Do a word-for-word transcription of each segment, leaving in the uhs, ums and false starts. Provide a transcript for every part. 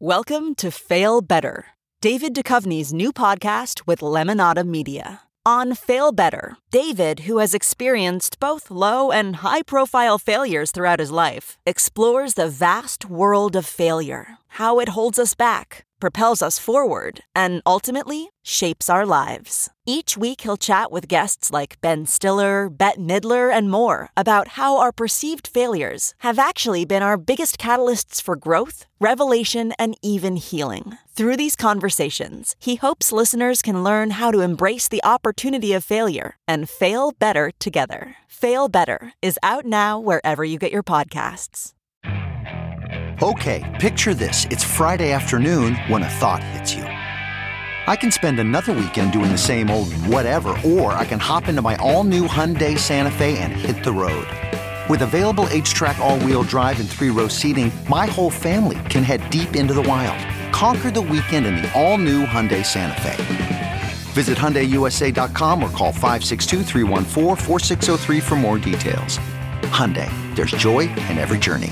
Welcome to Fail Better, David Duchovny's new podcast with Lemonada Media. On Fail Better, David, who has experienced both low and high-profile failures throughout his life, explores the vast world of failure, how it holds us back, propels us forward, and ultimately shapes our lives. Each week he'll chat with guests like Ben Stiller, Bette Midler, and more about how our perceived failures have actually been our biggest catalysts for growth, revelation, and even healing. Through these conversations, he hopes listeners can learn how to embrace the opportunity of failure and fail better together. Fail Better is out now wherever you get your podcasts. Okay, picture this. It's Friday afternoon when a thought hits you. I can spend another weekend doing the same old whatever, or I can hop into my all-new Hyundai Santa Fe and hit the road. With available H-Track all-wheel drive and three-row seating, my whole family can head deep into the wild. Conquer the weekend in the all-new Hyundai Santa Fe. Visit Hyundai U S A dot com or call five six two, three one four, four six zero three for more details. Hyundai, there's joy in every journey.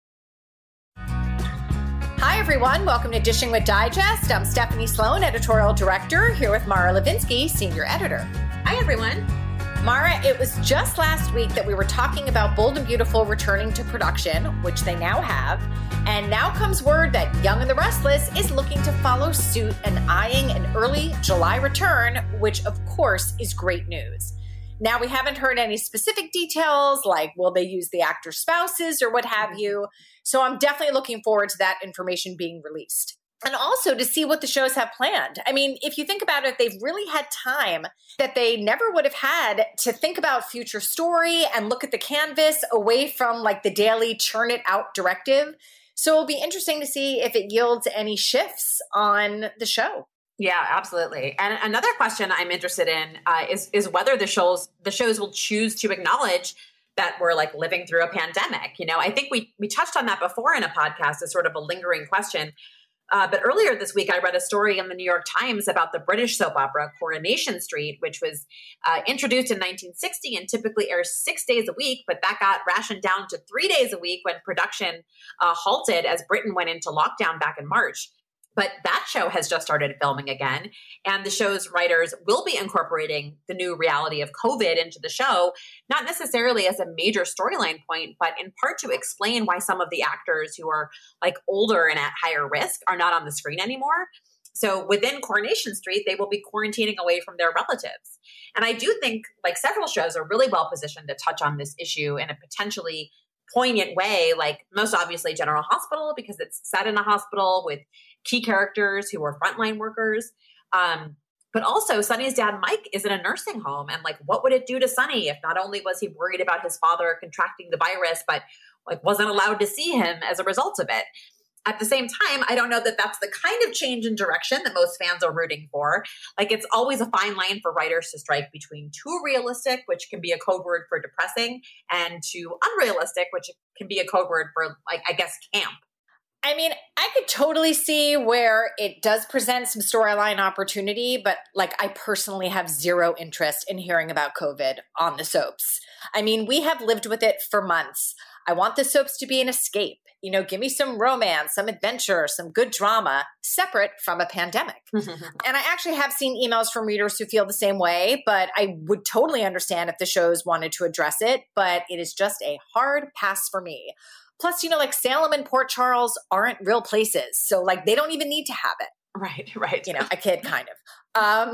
Hi, everyone. Welcome to Dishing with Digest. I'm Stephanie Sloan, editorial director, here with Mara Levinsky, senior editor. Hi, everyone. Mara, it was just last week that we were talking about Bold and Beautiful returning to production, which they now have. And now comes word that Young and the Restless is looking to follow suit and eyeing an early July return, which, of course, is great news. Now, we haven't heard any specific details, like will they use the actors' spouses or what have you. So I'm definitely looking forward to that information being released. And also to see what the shows have planned. I mean, if you think about it, they've really had time that they never would have had to think about future story and look at the canvas away from like the daily churn it out directive. So it'll be interesting to see if it yields any shifts on the show. Yeah, absolutely. And another question I'm interested in uh, is is whether the shows the shows will choose to acknowledge that we're like living through a pandemic. You know, I think we we touched on that before in a podcast as sort of a lingering question. Uh, but earlier this week, I read a story in the New York Times about the British soap opera Coronation Street, which was uh, introduced in nineteen sixty and typically airs six days a week. But that got rationed down to three days a week when production uh, halted as Britain went into lockdown back in March. But that show has just started filming again, and the show's writers will be incorporating the new reality of COVID into the show, not necessarily as a major storyline point, but in part to explain why some of the actors who are like older and at higher risk are not on the screen anymore. So within Coronation Street, they will be quarantining away from their relatives. And I do think like several shows are really well positioned to touch on this issue in a potentially poignant way, like most obviously General Hospital, because it's set in a hospital with key characters who are frontline workers. Um, but also Sonny's dad, Mike, is in a nursing home. And like, what would it do to Sonny if not only was he worried about his father contracting the virus, but like wasn't allowed to see him as a result of it? At the same time, I don't know that that's the kind of change in direction that most fans are rooting for. Like, it's always a fine line for writers to strike between too realistic, which can be a code word for depressing, and too unrealistic, which can be a code word for, like, I guess, camp. I mean, I could totally see where it does present some storyline opportunity, but like I personally have zero interest in hearing about COVID on the soaps. I mean, we have lived with it for months. I want the soaps to be an escape. You know, give me some romance, some adventure, some good drama, separate from a pandemic. And I actually have seen emails from readers who feel the same way, but I would totally understand if the shows wanted to address it, but it is just a hard pass for me. Plus, you know, like Salem and Port Charles aren't real places. So like they don't even need to have it. Right, right. You know, I kid kind of. Um,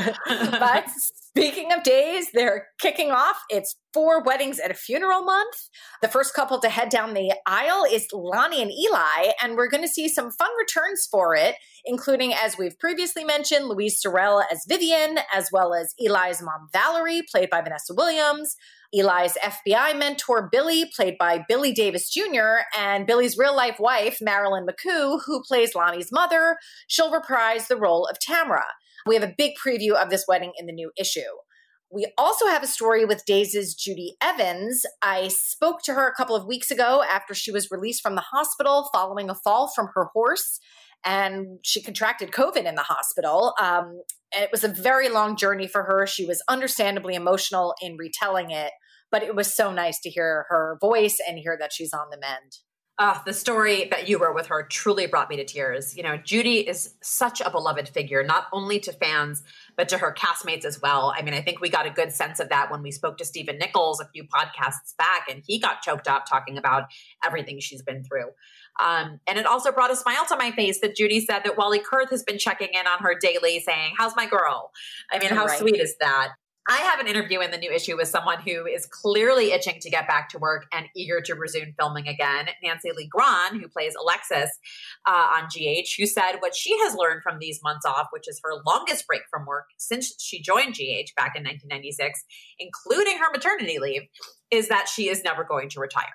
but speaking of days, they're kicking off. It's four weddings at a funeral month. The first couple to head down the aisle is Lonnie and Eli, and we're going to see some fun returns for it, including, as we've previously mentioned, Louise Sorel as Vivian, as well as Eli's mom, Valerie, played by Vanessa Williams, Eli's F B I mentor, Billy, played by Billy Davis Junior, and Billy's real-life wife, Marilyn McCoo, who plays Lonnie's mother. She'll reprise the role of Tamara. We have a big preview of this wedding in the new issue. We also have a story with Days' Judy Evans. I spoke to her a couple of weeks ago after she was released from the hospital following a fall from her horse, and she contracted COVID in the hospital. Um, and it was a very long journey for her. She was understandably emotional in retelling it, but it was so nice to hear her voice and hear that she's on the mend. Uh, the story that you wrote with her truly brought me to tears. You know, Judy is such a beloved figure, not only to fans, but to her castmates as well. I mean, I think we got a good sense of that when we spoke to Stephen Nichols a few podcasts back, and he got choked up talking about everything she's been through. Um, and it also brought a smile to my face that Judy said that Wally Kurth has been checking in on her daily saying, how's my girl? I mean, how right. sweet is that? I have an interview in the new issue with someone who is clearly itching to get back to work and eager to resume filming again. Nancy Lee Grahn, who plays Alexis uh, on G H, who said what she has learned from these months off, which is her longest break from work since she joined G H back in nineteen ninety-six, including her maternity leave, is that she is never going to retire.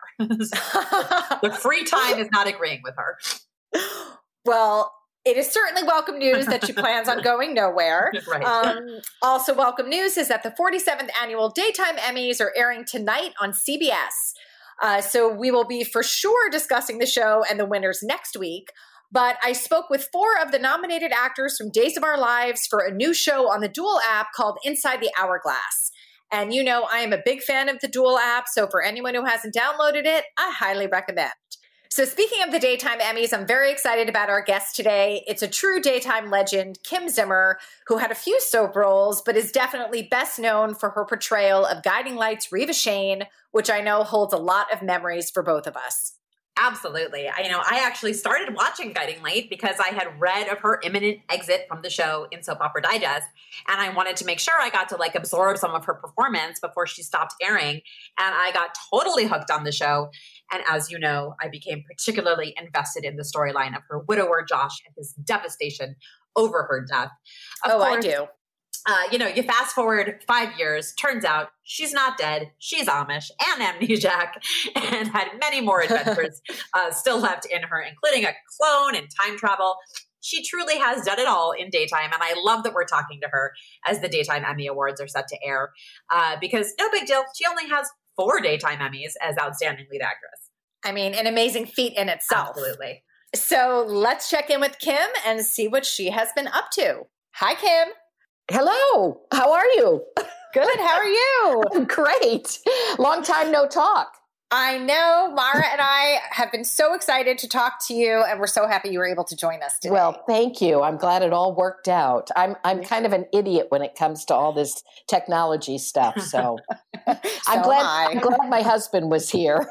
The free time is not agreeing with her. Well, it is certainly welcome news that she plans on going nowhere. Right. Um, also welcome news is that the forty-seventh Annual Daytime Emmys are airing tonight on C B S. Uh, so we will be for sure discussing the show and the winners next week. But I spoke with four of the nominated actors from Days of Our Lives for a new show on the Dual app called Inside the Hourglass. And you know, I am a big fan of the Dual app. So for anyone who hasn't downloaded it, I highly recommend. So speaking of the Daytime Emmys, I'm very excited about our guest today. It's a true daytime legend, Kim Zimmer, who had a few soap roles, but is definitely best known for her portrayal of Guiding Light's Reva Shane, which I know holds a lot of memories for both of us. Absolutely. I, you know, I actually started watching Guiding Light because I had read of her imminent exit from the show in Soap Opera Digest, and I wanted to make sure I got to like absorb some of her performance before she stopped airing, and I got totally hooked on the show. And as you know, I became particularly invested in the storyline of her widower, Josh, and his devastation over her death. Of oh, course, I do. Uh, you know, you fast forward five years, turns out she's not dead. She's Amish and amnesiac and had many more adventures uh, still left in her, including a clone and time travel. She truly has done it all in daytime. And I love that we're talking to her as the Daytime Emmy Awards are set to air uh, because no big deal. She only has four Daytime Emmys as Outstanding Lead Actress. I mean, an amazing feat in itself. Absolutely. So let's check in with Kim and see what she has been up to. Hi, Kim. Hello. How are you? Good. How are you? Great. Long time no talk. I know. Mara and I have been so excited to talk to you, and we're so happy you were able to join us today. Well, thank you. I'm glad it all worked out. I'm I'm kind of an idiot when it comes to all this technology stuff, so, so I'm glad I. I'm glad my husband was here.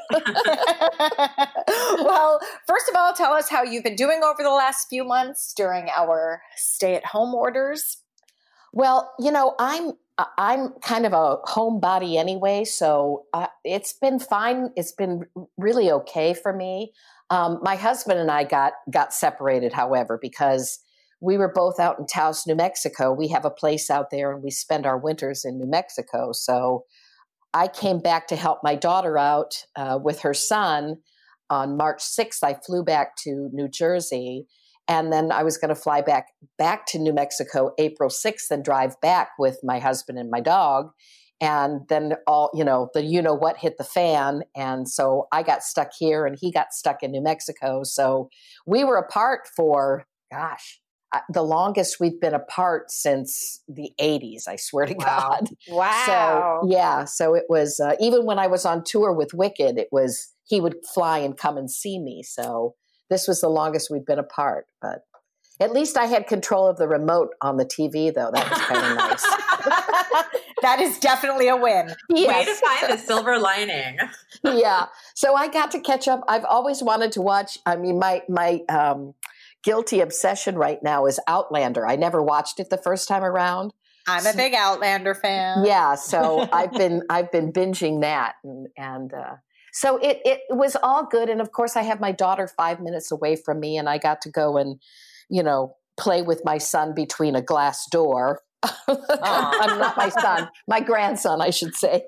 Well, first of all, tell us how you've been doing over the last few months during our stay-at-home orders. Well, you know, I'm I'm kind of a homebody anyway, so uh, it's been fine. It's been really okay for me. Um, my husband and I got got separated, however, because we were both out in Taos, New Mexico. We have a place out there, and we spend our winters in New Mexico. So I came back to help my daughter out uh, with her son on March sixth. I flew back to New Jersey. And then I was going to fly back back to New Mexico April sixth and drive back with my husband and my dog. And then all, you know, the you know what hit the fan. And so I got stuck here and he got stuck in New Mexico. So we were apart for, gosh, the longest we've been apart since the eighties, I swear to wow. God. Wow. So, yeah. So it was, uh, even when I was on tour with Wicked, it was, he would fly and come and see me. So this was the longest we'd been apart, but at least I had control of the remote on the T V, though. That was kind of nice. That is definitely a win. Way Yes. to find the silver lining. Yeah. So I got to catch up. I've always wanted to watch. I mean, my my um, guilty obsession right now is Outlander. I never watched it the first time around. I'm a big Outlander fan. Yeah. So I've been I've been binging that, and and. Uh, So it, it was all good. And of course, I have my daughter five minutes away from me, and I got to go and, you know, play with my son between a glass door. I'm not my son, my grandson, I should say.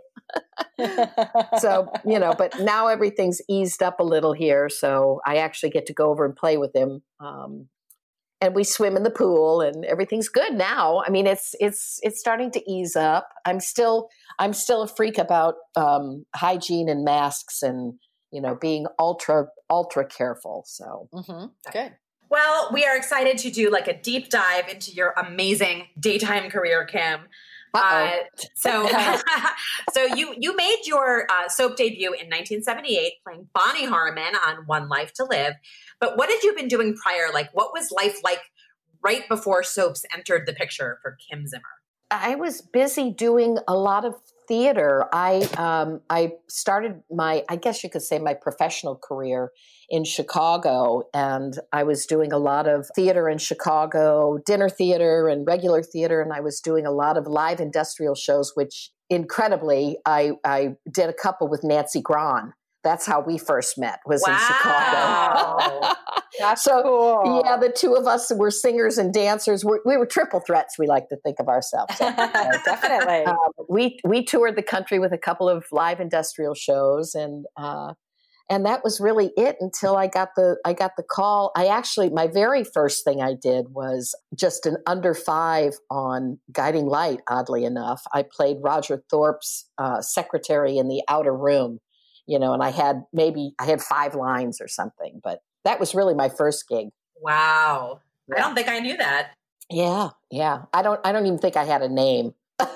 So, you know, but now everything's eased up a little here. So I actually get to go over and play with him. Um, and we swim in the pool and everything's good now. I mean, it's, it's, it's starting to ease up. I'm still, I'm still a freak about, um, hygiene and masks and, you know, being ultra, ultra careful. So mm-hmm. Good. Well, we are excited to do like a deep dive into your amazing daytime career, Kim. Uh, so, so you you made your uh, soap debut in nineteen seventy-eight, playing Bonnie Harmon on One Life to Live. But what had you been doing prior? Like, what was life like right before soaps entered the picture for Kim Zimmer? I was busy doing a lot of theater. I um, I started my, I guess you could say, my professional career in Chicago, and I was doing a lot of theater in Chicago, dinner theater and regular theater, and I was doing a lot of live industrial shows, which incredibly, I, I did a couple with Nancy Grahn. That's how we first met, was wow. in Chicago. That's so, cool. Yeah, the two of us were singers and dancers. We're, we were triple threats, we like to think of ourselves. Definitely. Um, we we toured the country with a couple of live industrial shows, and uh, and that was really it until I got the I got the call. I actually, my very first thing I did was just an under five on Guiding Light, oddly enough. I played Roger Thorpe's uh, secretary in The Outer Room. You know, and I had maybe, I had five lines or something, but that was really my first gig. Wow. Yeah. I don't think I knew that. Yeah. Yeah. I don't, I don't even think I had a name.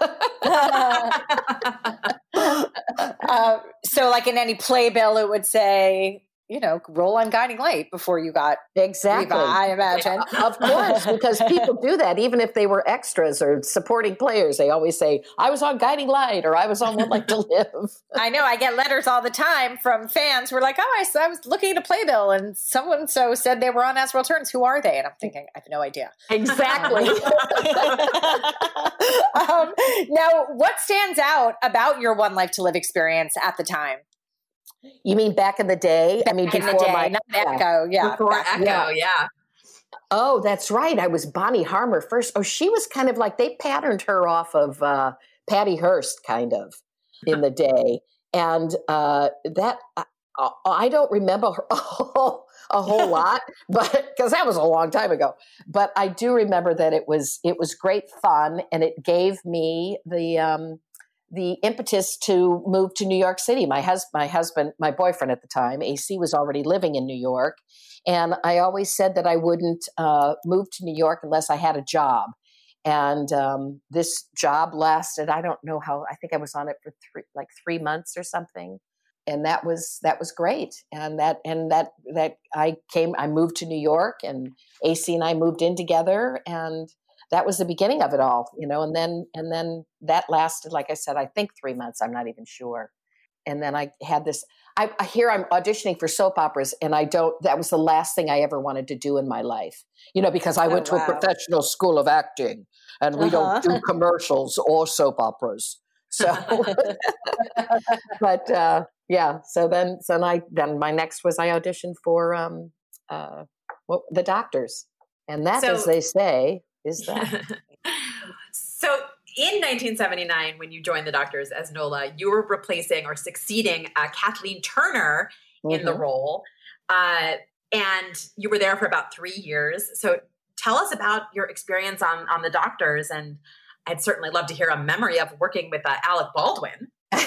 uh, so like in any playbill, it would say, you know, roll on Guiding Light before you got exactly. Reba, I imagine. Of course, because people do that, even if they were extras or supporting players. They always say, I was on Guiding Light, or I was on One Life to Live. I know, I get letters all the time from fans who are like, oh, I, I was looking at a playbill and someone so said they were on As World Turns. Who are they? And I'm thinking, I have no idea. Exactly. um, now, what stands out about your One Life to Live experience at the time? You mean back in the day? Back I mean, in before the day, my not Echo, yeah. Before Echo, yeah. yeah. Oh, that's right. I was Bonnie Harmer first. Oh, she was kind of like, they patterned her off of uh, Patty Hearst, kind of, in the day. And uh, that, I, I don't remember her a whole, a whole lot, but because that was a long time ago. But I do remember that it was it was great fun, and it gave me the um, the impetus to move to New York City. My husband, my husband, my boyfriend at the time, A C, was already living in New York. And I always said that I wouldn't uh, move to New York unless I had a job. And um, this job lasted, I don't know how, I think I was on it for three, like three months or something. And that was, that was great. And that, and that, that I came, I moved to New York, and A C and I moved in together, and that was the beginning of it all, you know, and then, and then that lasted, like I said, I think three months, I'm not even sure. And then I had this, I, I hear I'm auditioning for soap operas, and I don't, that was the last thing I ever wanted to do in my life, you know, because I Oh, went wow. to a professional school of acting, and we Uh-huh. don't do commercials or soap operas. So, but uh, yeah, so then, so then I, then my next was I auditioned for um, uh, well, The Doctors. And that, So- as they say, is that. So in nineteen seventy-nine, when you joined The Doctors as Nola, you were replacing or succeeding uh, Kathleen Turner in the Mhm. role. Uh, and you were there for about three years. So tell us about your experience on, on The Doctors. And I'd certainly love to hear a memory of working with uh, Alec Baldwin.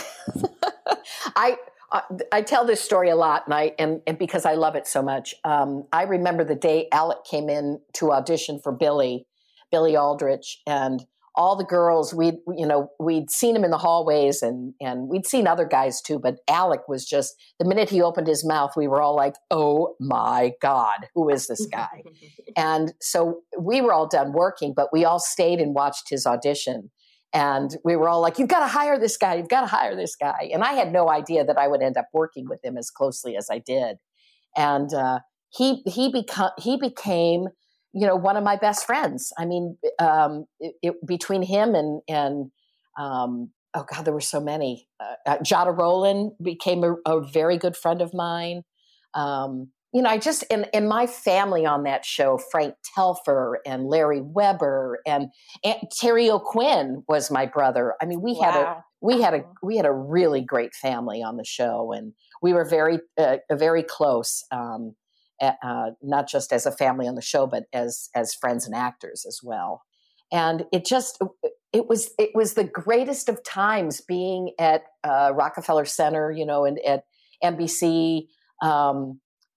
I uh, I tell this story a lot, and I and, and because I love it so much. Um, I remember the day Alec came in to audition for Billy, Billy Aldrich, and all the girls, we'd, you know, we'd seen him in the hallways, and, and we'd seen other guys too, but Alec was just, the minute he opened his mouth, we were all like, oh my God, who is this guy? And so we were all done working, but we all stayed and watched his audition. And we were all like, you've got to hire this guy. You've got to hire this guy. And I had no idea that I would end up working with him as closely as I did. And uh, he, he, beca- he became, you know, one of my best friends. I mean, um, it, it, between him and, and um, oh God, there were so many. Uh, uh, Jada Rowland became a, a very good friend of mine. Um, you know, I just, in, in my family on that show, Frank Telfer and Larry Weber and Aunt Terry O'Quinn was my brother. I mean, we Wow. had a, we had a, we had a really great family on the show, and we were very, uh, very close. Um, Uh, not just as a family on the show, but as as friends and actors as well. And it just it was it was the greatest of times being at uh, Rockefeller Center, you know, and at N B C, um,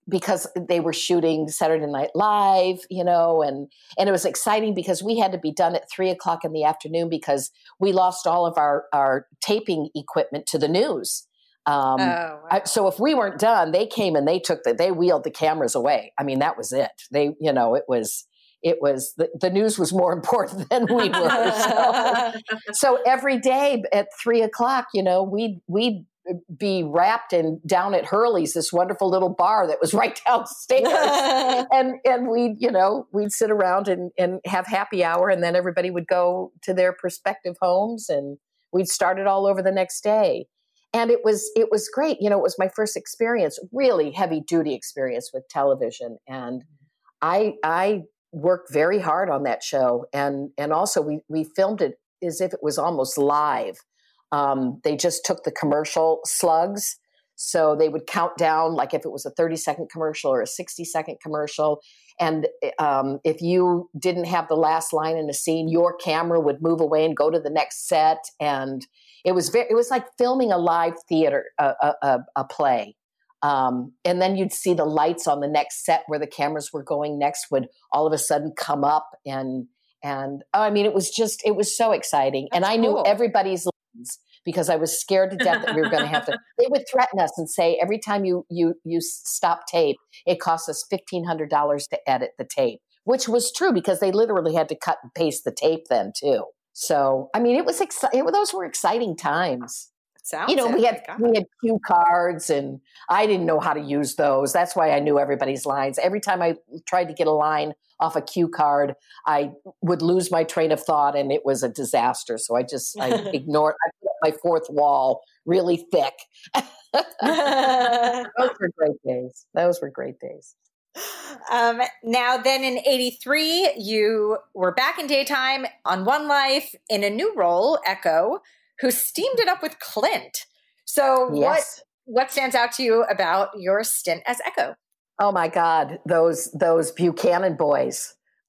because they were shooting Saturday Night Live, you know, and, and it was exciting because we had to be done at three o'clock in the afternoon because we lost all of our, our taping equipment to the news. Um, oh, wow. I, so if we weren't done, they came and they took the, they wheeled the cameras away. I mean, that was it. They, you know, it was, it was, the, the news was more important than we were. So, so every day at three o'clock, you know, we'd, we'd be wrapped in down at Hurley's, this wonderful little bar that was right downstairs. and, and we'd, you know, we'd sit around and, and have happy hour, and then everybody would go to their respective homes and we'd start it all over the next day. And it was, it was great. You know, it was my first experience, really heavy duty experience with television. And I, I worked very hard on that show. And, and also we, we filmed it as if it was almost live. Um, they just took the commercial slugs. So they would count down, like if it was a thirty second commercial or a sixty second commercial. And um, if you didn't have the last line in a scene, your camera would move away and go to the next set. And it was very, it was like filming a live theater, a, a, a play. Um, and then you'd see the lights on the next set where the cameras were going next would all of a sudden come up. And, and oh, I mean, it was just, it was so exciting. That's and I cool. knew everybody's lines because I was scared to death that we were going to have to, they would threaten us and say, every time you, you, you stop tape, it costs us fifteen hundred dollars to edit the tape, which was true because they literally had to cut and paste the tape then too. So, I mean, it was exciting. Those were exciting times. Sounds you know, it. we had we had cue cards, and I didn't know how to use those. That's why I knew everybody's lines. Every time I tried to get a line off a cue card, I would lose my train of thought, and it was a disaster. So I just I ignored. I put up my fourth wall really thick. Those were great days. Those were great days. Um, now, then in eighty-three, you were back in daytime on One Life in a new role, Echo, who steamed it up with Clint. So yes. what what stands out to you about your stint as Echo? Oh my God, those those Buchanan boys.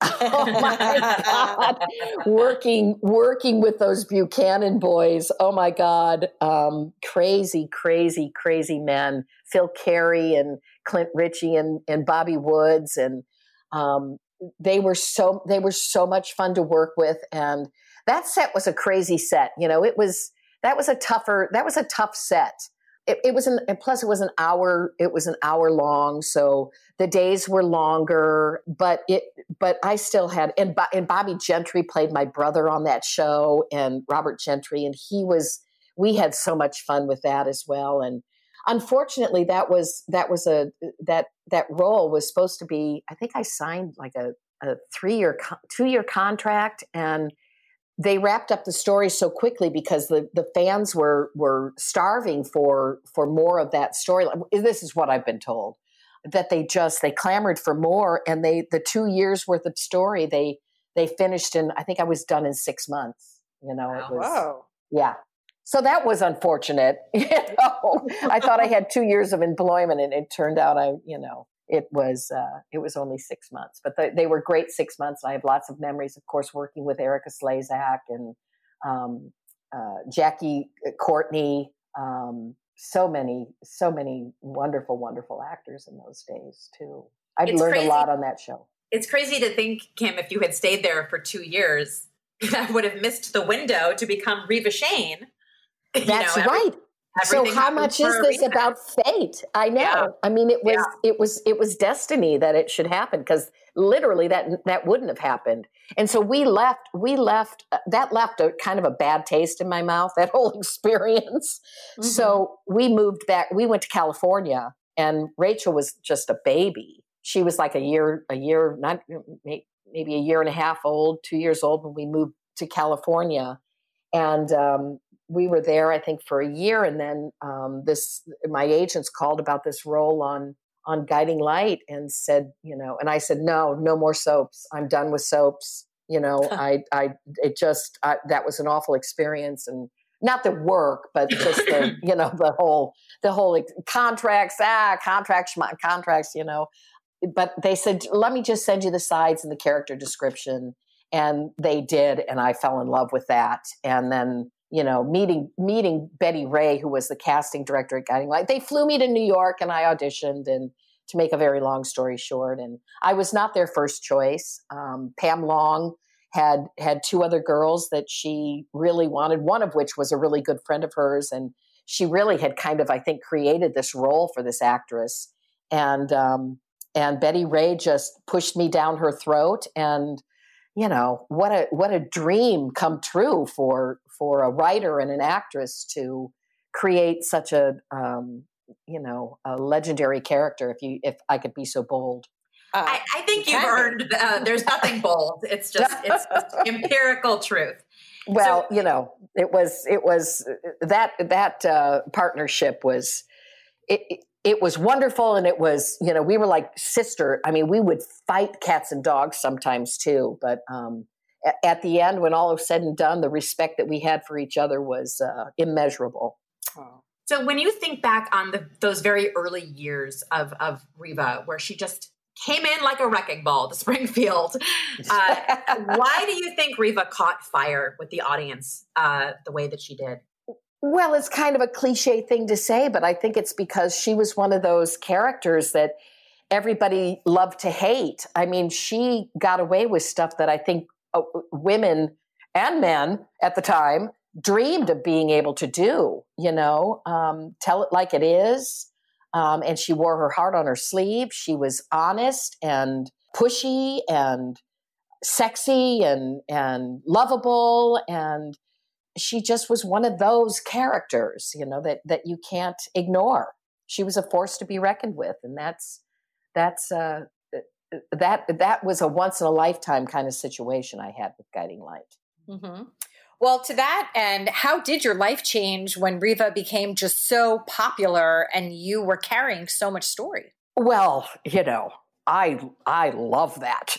Oh my God. working working with those Buchanan boys. Oh my God. Um, crazy, crazy, crazy men. Phil Carey and Clint Ritchie and, and Bobby Woods. And um, they were so they were so much fun to work with. And that set was a crazy set. You know, it was that was a tougher that was a tough set. It, it was an and plus it was an hour it was an hour long, so the days were longer. But it but I still had and and Bobby Gentry played my brother on that show, and Robert Gentry, and he was we had so much fun with that as well. And unfortunately, that was that was a that that role was supposed to be. I think I signed like a, a three year two year contract, and they wrapped up the story so quickly because the, the fans were were starving for for more of that story. This is what I've been told, that they just they clamored for more, and they the two years worth of story they they finished in. I think I was done in six months. You know, it was Whoa. yeah. So that was unfortunate. You know, I thought I had two years of employment, and it turned out I you know. It was uh, it was only six months, but they, they were great six months. I have lots of memories, of course, working with Erica Slezak and um, uh, Jackie Courtney. Um, so many, so many wonderful, wonderful actors in those days too. I've it's learned crazy. a lot on that show. It's crazy to think, Kim, if you had stayed there for two years, I would have missed the window to become Reva Shane. That's you know, right. So how much is this about fate? I know. Yeah. I mean, it was, yeah. it was, it was destiny that it should happen, because literally that, that wouldn't have happened. And so we left, we left, uh, that left a kind of a bad taste in my mouth, that whole experience. Mm-hmm. So we moved back, we went to California, and Rachel was just a baby. She was like a year, a year, not maybe a year and a half old, two years old when we moved to California. And, um, we were there, I think, for a year, and then um, this my agents called about this role on on Guiding Light and said, you know, and I said, no, no more soaps. I'm done with soaps. You know, I, I, it just I, that was an awful experience, and not the work, but just the, you know, the whole the whole contracts, ah, contracts, contracts, you know. But they said, let me just send you the sides and the character description, and they did, and I fell in love with that, and then. You know, meeting meeting Betty Ray, who was the casting director at Guiding Light. They flew me to New York, and I auditioned, and to make a very long story short. And I was not their first choice. Um, Pam Long had had two other girls that she really wanted, one of which was a really good friend of hers. And she really had kind of, I think, created this role for this actress. And um, and Betty Ray just pushed me down her throat. And, you know, what a what a dream come true for for a writer and an actress to create such a, um, you know, a legendary character, if you if I could be so bold. Uh, I, I think you've earned, uh, there's nothing bold. It's just, it's just empirical truth. Well, so, you know, it was, it was that, that uh, partnership was, it, it, it was wonderful. And it was, you know, we were like sister. I mean, we would fight cats and dogs sometimes too. But um, at, at the end, when all was said and done, the respect that we had for each other was uh, immeasurable. Oh. So when you think back on the, those very early years of, of Riva, where she just came in like a wrecking ball to Springfield, uh, why do you think Riva caught fire with the audience uh, the way that she did? Well, it's kind of a cliche thing to say, but I think it's because she was one of those characters that everybody loved to hate. I mean, she got away with stuff that I think uh, women and men at the time dreamed of being able to do, you know, um, tell it like it is. Um, and she wore her heart on her sleeve. She was honest and pushy and sexy and, and lovable. And she just was one of those characters, you know, that, that you can't ignore. She was a force to be reckoned with. And that's, that's, uh, that, that was a once in a lifetime kind of situation I had with Guiding Light. Mm-hmm. Well, to that end, how did your life change when Riva became just so popular and you were carrying so much story? Well, you know, I I love that.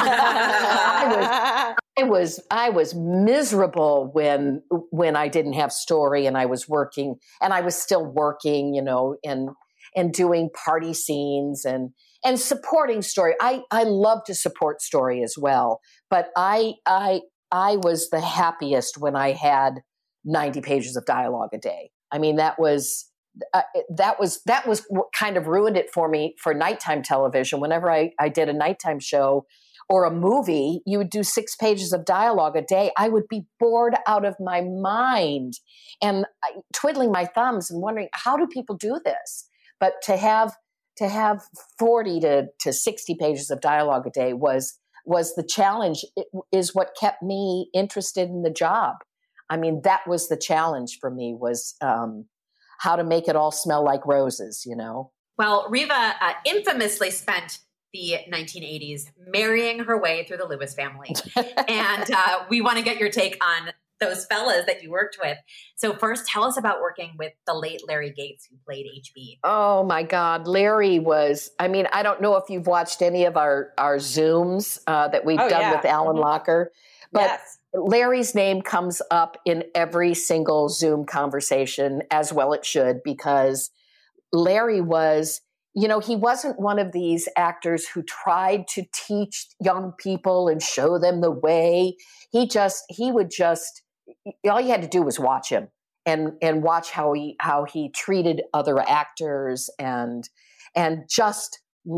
I was I was I was miserable when when I didn't have story and I was working and I was still working, you know, and and doing party scenes and and supporting story. I I love to support story as well, but I I I was the happiest when I had ninety pages of dialogue a day. I mean, that was, uh, that was, that was what kind of ruined it for me for nighttime television. Whenever I, I did a nighttime show or a movie, you would do six pages of dialogue a day. I would be bored out of my mind and I, twiddling my thumbs and wondering, how do people do this? But to have, to have forty to, to sixty pages of dialogue a day was, was the challenge. It is what kept me interested in the job. I mean, that was the challenge for me, was um, how to make it all smell like roses, you know? Well, Riva uh, infamously spent the nineteen eighties marrying her way through the Lewis family. and uh, we want to get your take on those fellas that you worked with. So first, tell us about working with the late Larry Gates, who played H B. Oh my God. Larry was, I mean, I don't know if you've watched any of our, our Zooms uh, that we've oh, done yeah. with Alan mm-hmm. Locker, but yes. Larry's name comes up in every single Zoom conversation, as well it should, because Larry was, you know, he wasn't one of these actors who tried to teach young people and show them the way. He just, he would just, all you had to do was watch him and, and watch how he, how he treated other actors and, and just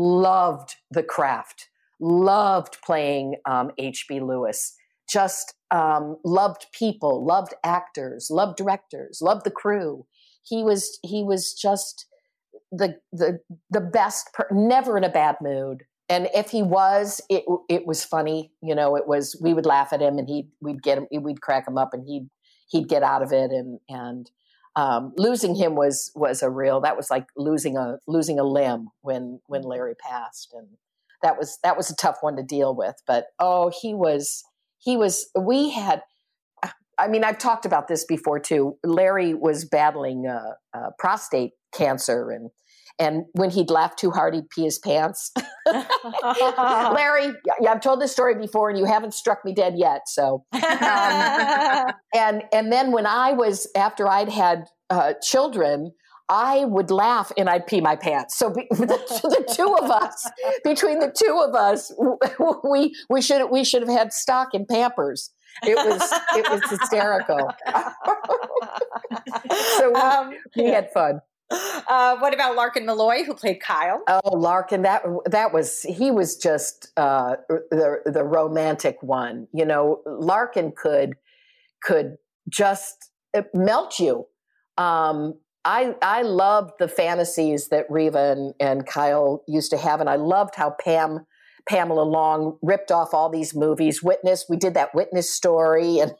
loved the craft, loved playing um, H B. Lewis, just um, loved people, loved actors, loved directors, loved the crew. He was, he was just the, the, the best, per- never in a bad mood. And if he was, it it was funny, you know. It was, we would laugh at him, and he we'd get him, we'd crack him up, and he'd he'd get out of it. And and um, losing him was was a real, that was like losing a losing a limb when when Larry passed, and that was that was a tough one to deal with. But oh, he was he was. We had, I mean, I've talked about this before too. Larry was battling uh, uh, prostate cancer, and. And when he'd laugh too hard, he'd pee his pants. Larry, yeah, I've told this story before, and you haven't struck me dead yet. So, um, and and then when I was, after I'd had uh, children, I would laugh and I'd pee my pants. So be, the, the two of us, between the two of us, we we should we should have had stock in Pampers. It was it was hysterical. So um, we yeah. had fun. Uh, what about Larkin Malloy, who played Kyle? Oh, Larkin, that that was he was just uh, the the romantic one. You know, Larkin could could just melt you. Um, I I loved the fantasies that Riva and, and Kyle used to have, and I loved how Pam Pamela Long ripped off all these movies. Witness, we did that Witness story, and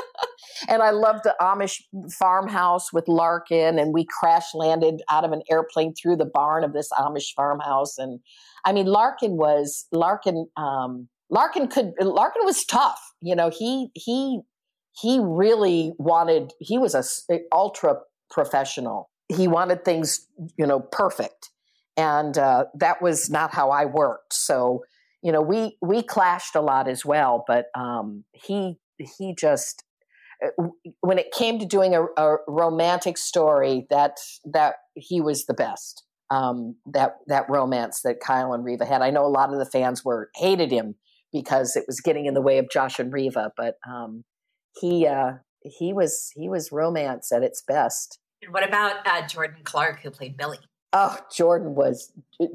and I loved the Amish farmhouse with Larkin, and we crash landed out of an airplane through the barn of this Amish farmhouse. And I mean, Larkin was Larkin. Um, Larkin could Larkin was tough. You know, he he he really wanted. He was a, a ultra professional. He wanted things, you know, perfect, and uh, that was not how I worked. So, you know, we we clashed a lot as well. But um, he he just. When it came to doing a, a romantic story, that that he was the best. Um, that that romance that Kyle and Riva had. I know a lot of the fans were hated him because it was getting in the way of Josh and Riva, but um, he uh, he was he was romance at its best. And what about uh, Jordan Clark, who played Billy? Oh, Jordan was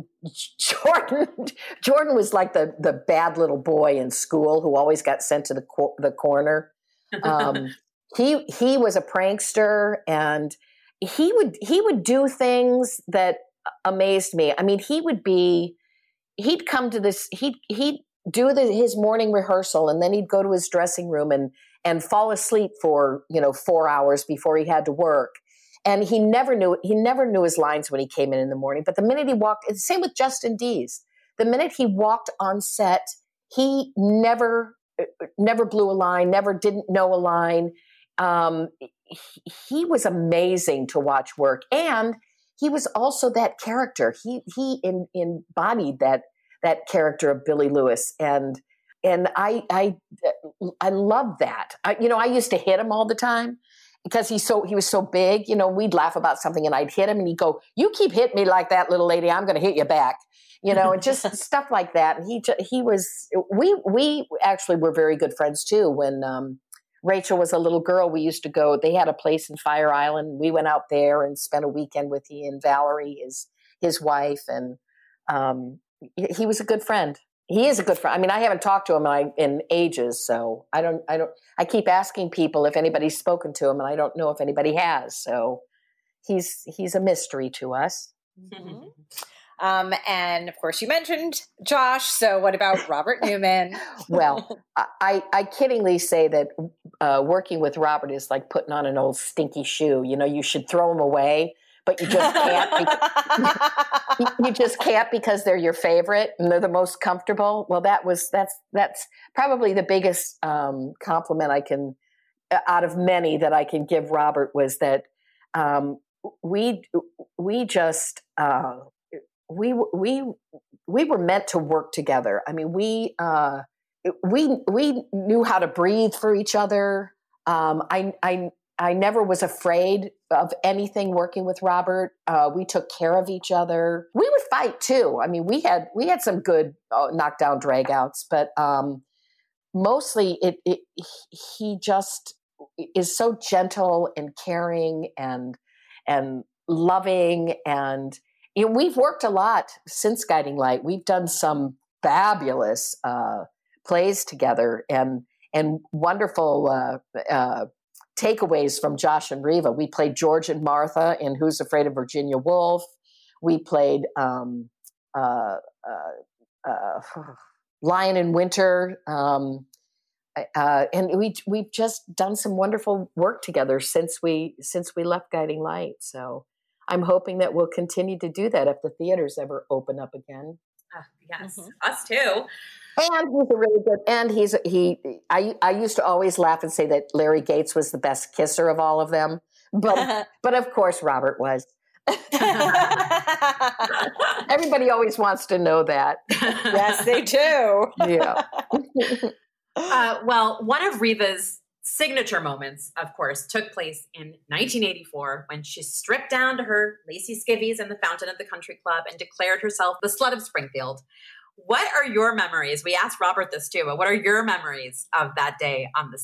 Jordan. Jordan was like the the bad little boy in school who always got sent to the co- the corner. Um, he he was a prankster, and he would he would do things that amazed me. I mean, he would be he'd come to this he'd he'd do the, his morning rehearsal, and then he'd go to his dressing room and and fall asleep for you know four hours before he had to work. And he never knew he never knew his lines when he came in in the morning. But the minute he walked, it's the same with Justin Dees. The minute he walked on set, he never. never blew a line, never didn't know a line. Um, he, he was amazing to watch work. And he was also that character. He he in, embodied that that character of Billy Lewis. And and I I I love that. I, you know, I used to hit him all the time because he's so he was so big. You know, we'd laugh about something and I'd hit him and he'd go, "You keep hitting me like that, little lady, I'm going to hit you back." You know, and just stuff like that. And he he was, we we actually were very good friends too. When um, Rachel was a little girl, we used to go, they had a place in Fire Island. We went out there and spent a weekend with he and Valerie, his his wife. And um, he was a good friend. He is a good friend. I mean, I haven't talked to him in, in ages, so I don't, I don't, I keep asking people if anybody's spoken to him, and I don't know if anybody has. So he's, he's a mystery to us. Mm-hmm. Um, and of course you mentioned Josh. So what about Robert Newman? Well, I, I kiddingly say that uh, working with Robert is like putting on an old stinky shoe. You know, you should throw them away, but you just can't. Because, you just can't because they're your favorite and they're the most comfortable. Well, that was, that's, that's probably the biggest um, compliment I can, out of many that I can give Robert, was that um, we, we just, uh, we we we were meant to work together. I mean, we uh, we we knew how to breathe for each other. Um, I I I never was afraid of anything working with Robert. Uh, we took care of each other. We would fight too. I mean, we had we had some good uh, knockdown dragouts, but um, mostly it, it he just is so gentle and caring and and loving. And you know, we've worked a lot since Guiding Light. We've done some fabulous uh, plays together and and wonderful uh, uh, takeaways from Josh and Riva. We played George and Martha in Who's Afraid of Virginia Woolf. We played um, uh, uh, uh, Lion in Winter. Um, uh, and we we've just done some wonderful work together since we since we left Guiding Light. So I'm hoping that we'll continue to do that if the theaters ever open up again. Uh, yes, mm-hmm. Us too. And he's a really good. And he's he. I I used to always laugh and say that Larry Gates was the best kisser of all of them, but but of course Robert was. Everybody always wants to know that. Yes, they do. Yeah. uh, well, one of Riva's signature moments, of course, took place in nineteen eighty-four when she stripped down to her lacy skivvies in the fountain at the country club and declared herself the slut of Springfield. What are your memories? We asked Robert this too, but what are your memories of that day on the set?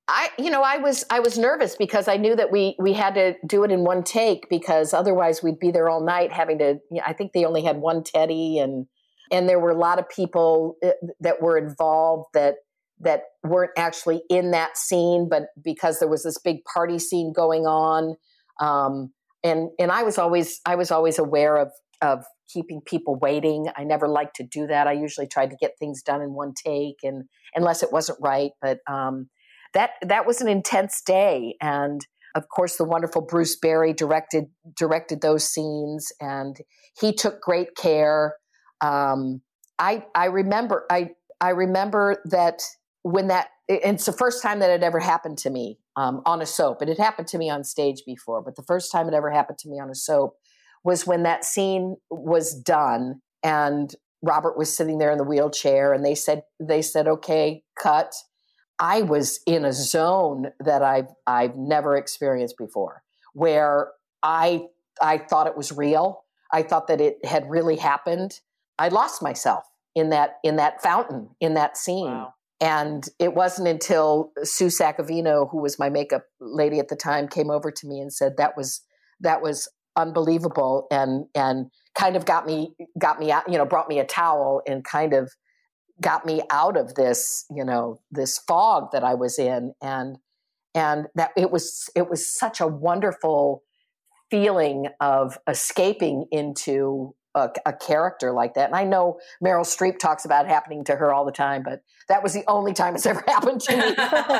I, you know, I was, I was nervous because I knew that we, we had to do it in one take because otherwise we'd be there all night having to, you know, I think they only had one Teddy and, and there were a lot of people that were involved that, that weren't actually in that scene, but because there was this big party scene going on. Um, and, and I was always, I was always aware of, of keeping people waiting. I never liked to do that. I usually tried to get things done in one take and unless it wasn't right, but, um, That that was an intense day, and of course, the wonderful Bruce Berry directed directed those scenes, and he took great care. Um, I I remember I I remember that when that and it's the first time that it ever happened to me um, on a soap. It had happened to me on stage before, but the first time it ever happened to me on a soap was when that scene was done, and Robert was sitting there in the wheelchair, and they said they said, "Okay, cut." I was in a zone that I've I've never experienced before, where I I thought it was real. I thought that it had really happened. I lost myself in that in that fountain, in that scene. Wow. And it wasn't until Sue Sacavino, who was my makeup lady at the time, came over to me and said that was that was unbelievable, and and kind of got me got me out, you know, brought me a towel and kind of got me out of this, you know, this fog that I was in. And, and that it was, it was such a wonderful feeling of escaping into a, a character like that. And I know Meryl Streep talks about it happening to her all the time, but that was the only time it's ever happened to me.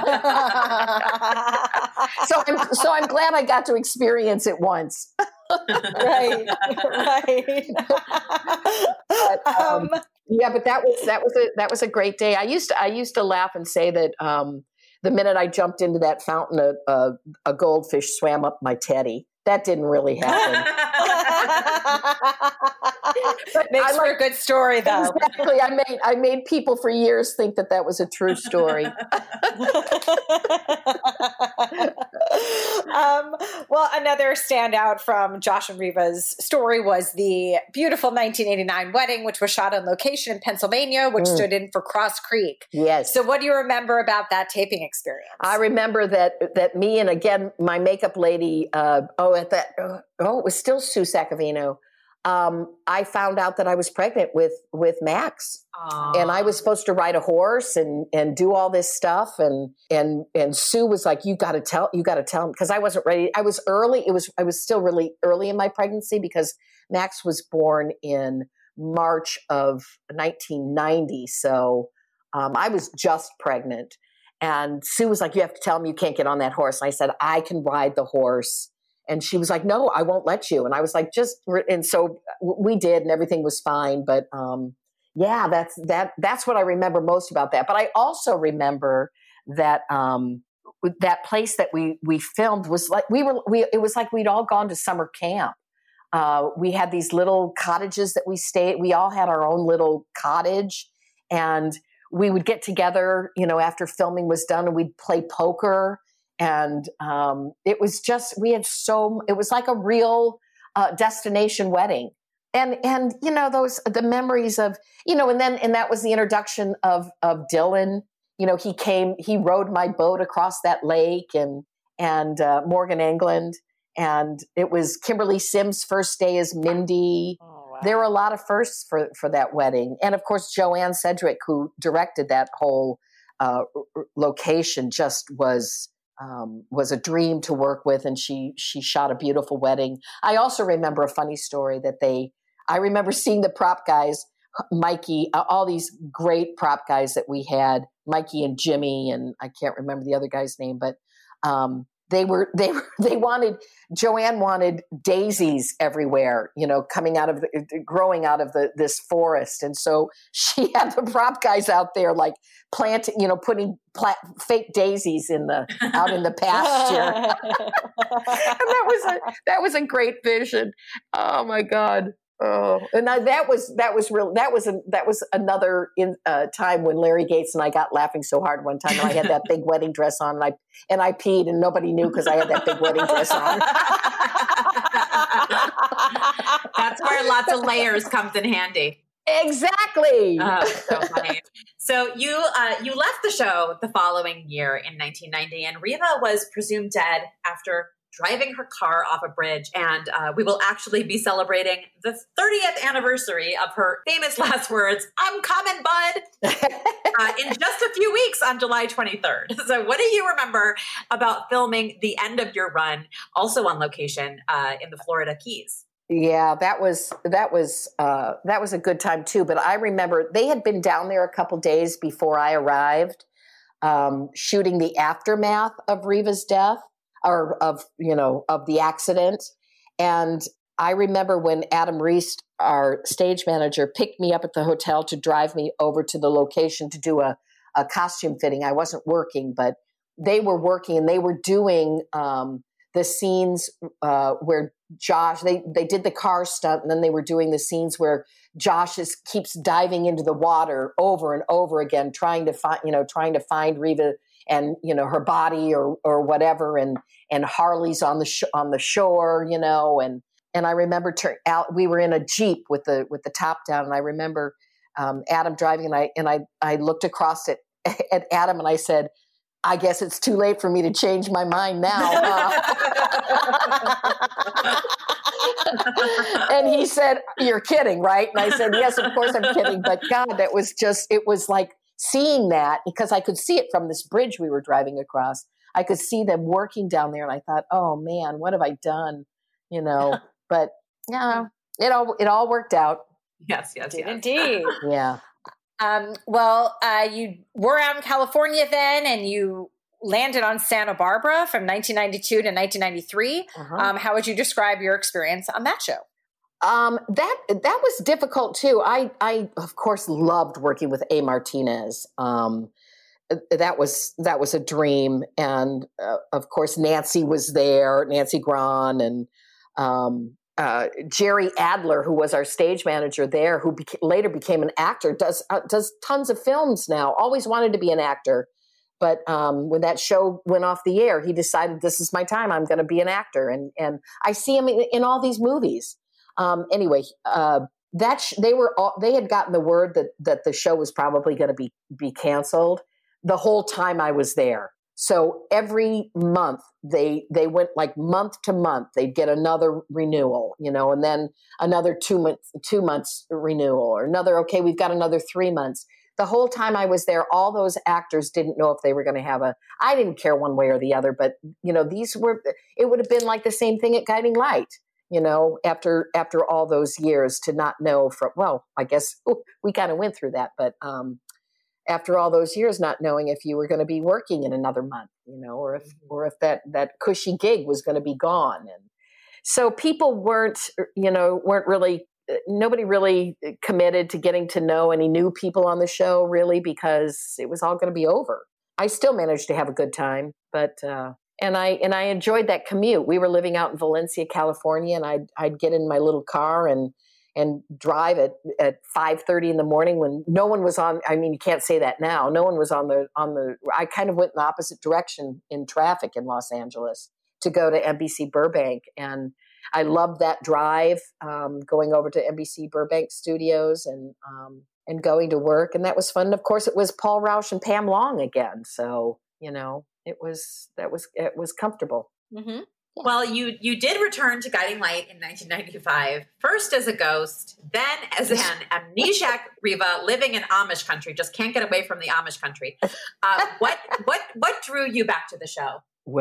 so I'm, so I'm glad I got to experience it once. right. Right. but, um, um, Yeah, but that was that was a that was a great day. I used to I used to laugh and say that um, the minute I jumped into that fountain, a, a, a goldfish swam up my teddy. That didn't really happen. Makes I for like, a good story, though. Exactly. I made I made people for years think that that was a true story. um, well, another standout from Josh and Reva's story was the beautiful nineteen eighty-nine wedding, which was shot on location in Pennsylvania, which mm. stood in for Cross Creek. Yes. So what do you remember about that taping experience? I remember that that me and, again, my makeup lady, uh, oh, at that, oh, it was still Sue Sacavino. Um, I found out that I was pregnant with, with Max. Aww. And I was supposed to ride a horse and, and do all this stuff. And, and, and Sue was like, you got to tell, you got to tell him. Cause I wasn't ready. I was early. It was, I was still really early in my pregnancy because Max was born in March of nineteen ninety. So, um, I was just pregnant, and Sue was like, you have to tell him you can't get on that horse. And I said, I can ride the horse. And she was like, no, I won't let you. And I was like, just, and so we did, and everything was fine. But, um, yeah, that's, that, that's what I remember most about that. But I also remember that, um, that place that we, we filmed was like, we were, we, it was like we'd all gone to summer camp. Uh, we had these little cottages that we stayed. We all had our own little cottage, and we would get together, you know, after filming was done, and we'd play poker. And um, it was just, we had so, it was like a real uh, destination wedding. And, and, you know, those, the memories of, you know, and then, and that was the introduction of, of Dylan. You know, he came, he rowed my boat across that lake, and, and uh, Morgan England. And it was Kimberly Sims' first day as Mindy. Oh, wow. There were a lot of firsts for, for that wedding. And of course, Joanne Cedric, who directed that whole uh, location, just was, Um, was a dream to work with, and she she shot a beautiful wedding. I also remember a funny story that they, I remember seeing the prop guys, Mikey, uh, all these great prop guys that we had, Mikey and Jimmy, and I can't remember the other guy's name, but um, they were they were they wanted, Joanne wanted daisies everywhere, you know, coming out of the, growing out of the this forest, and so she had the prop guys out there like planting, you know, putting pla- fake daisies in the out in the pasture. And that was a that was a great vision. Oh my God. Oh, and I, that was that was real. That was a, that was another in, uh, time when Larry Gates and I got laughing so hard one time. And I had that big wedding dress on, and I and I peed, and nobody knew because I had that big wedding dress on. That's where lots of layers comes in handy. Exactly. Oh, so funny. So you uh, you left the show the following year in nineteen ninety, and Riva was presumed dead after driving her car off a bridge. And uh, we will actually be celebrating the thirtieth anniversary of her famous last words, "I'm coming, bud," uh, in just a few weeks on July twenty-third. So what do you remember about filming the end of your run, also on location uh, in the Florida Keys? Yeah, that was that was uh, that was a good time too. But I remember they had been down there a couple days before I arrived, um, shooting the aftermath of Riva's death, or of you know of the accident. And I remember when Adam Reese, our stage manager, picked me up at the hotel to drive me over to the location to do a, a costume fitting. I wasn't working, but they were working, and they were doing um, the scenes uh, where Josh, they, they did the car stunt, and then they were doing the scenes where Josh is, keeps diving into the water over and over again, trying to find, you know, trying to find Riva and, you know, her body or, or whatever. And, and Harley's on the, sh- on the shore, you know, and, and I remember tur- out, we were in a Jeep with the, with the top down. And I remember um, Adam driving, and I, and I, I looked across at, at Adam and I said, I guess it's too late for me to change my mind now. Huh? And he said, "You're kidding, right?" And I said, "Yes, of course I'm kidding." But God, that was just, it was like seeing that, because I could see it from this bridge we were driving across. I could see them working down there, and I thought, oh man, what have I done? You know, but yeah, it all, it all worked out. Yes, yes, yes. Indeed. Yeah. Um, well, uh, you were out in California then, and you landed on Santa Barbara from nineteen ninety-two to nineteen ninety-three. Uh-huh. Um, how would you describe your experience on that show? Um, that that was difficult too. I, I of course loved working with A. Martinez. Um, that was that was a dream, and uh, of course Nancy was there, Nancy Gran, and um, uh, Jerry Adler, who was our stage manager there, who beca- later became an actor, does uh, does tons of films now. Always wanted to be an actor, but um, when that show went off the air, he decided, this is my time. I'm going to be an actor, and and I see him in, in all these movies. Um, anyway, uh, that sh- they were all, they had gotten the word that that the show was probably going to be be canceled the whole time I was there. So every month they they went like month to month. They'd get another renewal, you know, and then another two months two months renewal, or another. Okay, we've got another three months. The whole time I was there, all those actors didn't know if they were going to have a. I didn't care one way or the other, but you know, these were. It would have been like the same thing at Guiding Light, you know, after after all those years to not know. From well, I guess we kind of went through that, but. um After all those years, not knowing if you were going to be working in another month, you know, or if or if that that cushy gig was going to be gone, and so people weren't, you know, weren't really, nobody really committed to getting to know any new people on the show, really, because it was all going to be over. I still managed to have a good time, but uh, and I and I enjoyed that commute. We were living out in Valencia, California, and I'd I'd get in my little car and. and drive at, at five thirty in the morning when no one was on. I mean, you can't say that now. No one was on the, on the, I kind of went in the opposite direction in traffic in Los Angeles to go to N B C Burbank. And I loved that drive, um, going over to N B C Burbank studios and, um, and going to work. And that was fun. And of course it was Paul Rausch and Pam Long again. So, you know, it was, that was, it was comfortable. Mm-hmm. Yeah. Well, you you did return to Guiding Light in nineteen ninety-five, first as a ghost, then as an amnesiac Riva living in Amish country, just can't get away from the Amish country. Uh, what what what drew you back to the show?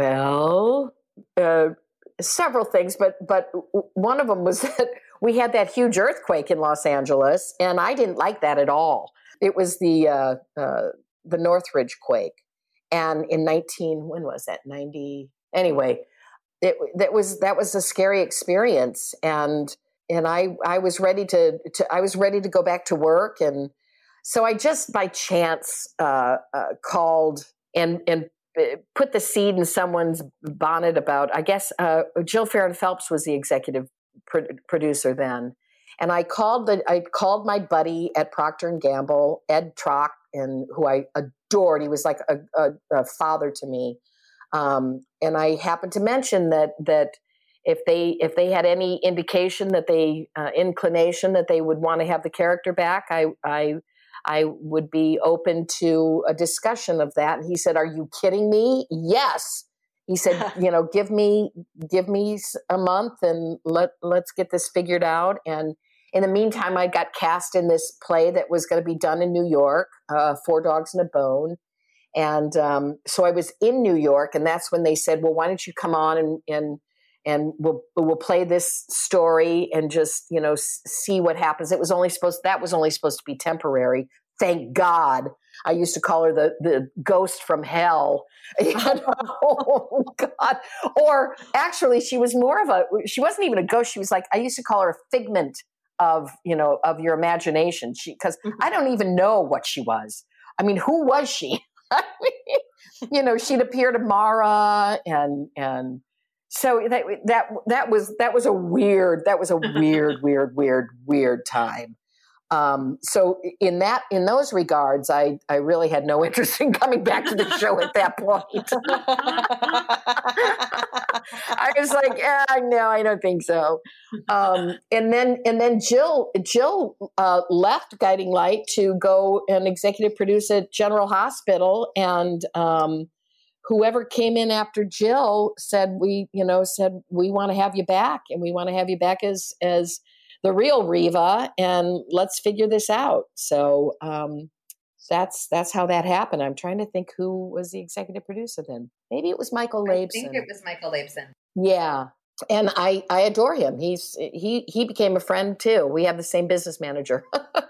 Well, uh, several things, but but one of them was that we had that huge earthquake in Los Angeles, and I didn't like that at all. It was the uh, uh, the Northridge quake, and in nineteen when was that ninety anyway. It, that was that was a scary experience, and and I I was ready to, to I was ready to go back to work, and so I just by chance uh, uh, called and and put the seed in someone's bonnet about I guess uh, Jill Farron Phelps was the executive pro- producer then, and I called the I called my buddy at Procter and Gamble, Ed Trock, and who I adored. He was like a, a, a father to me. Um, and I happened to mention that that if they if they had any indication that they uh, inclination that they would want to have the character back, I I I would be open to a discussion of that. And he said, "Are you kidding me?" Yes. He said, you know, give me, give me a month and let, let's get this figured out. And in the meantime, I got cast in this play that was going to be done in New York, uh, Four Dogs and a Bone. And um, so I was in New York, and that's when they said, well, why don't you come on and, and, and we'll, we'll play this story and just, you know, s- see what happens. It was only supposed, that was only supposed to be temporary. Thank God. I used to call her the, the ghost from hell. You know? Oh, God. Or actually, she was more of a, she wasn't even a ghost. She was like, I used to call her a figment of, you know, of your imagination. She, because mm-hmm. I don't even know what she was. I mean, who was she? I mean, you know, she'd appear to Mara and, and so that, that, that was, that was a weird, that was a weird, weird, weird, weird time. Um, so in that, in those regards, I, I really had no interest in coming back to the show at that point. I was like, yeah, no, I don't think so. Um, and then, and then Jill, Jill, uh, left Guiding Light to go and executive produce at General Hospital. And, um, whoever came in after Jill said, we, you know, said, we want to have you back, and we want to have you back as, as, the real Riva, and let's figure this out. So um, that's that's how that happened. I'm trying to think who was the executive producer then. Maybe it was Michael Labson. I think it was Michael Labson. Yeah, and I I adore him. He's he he became a friend too. We have the same business manager.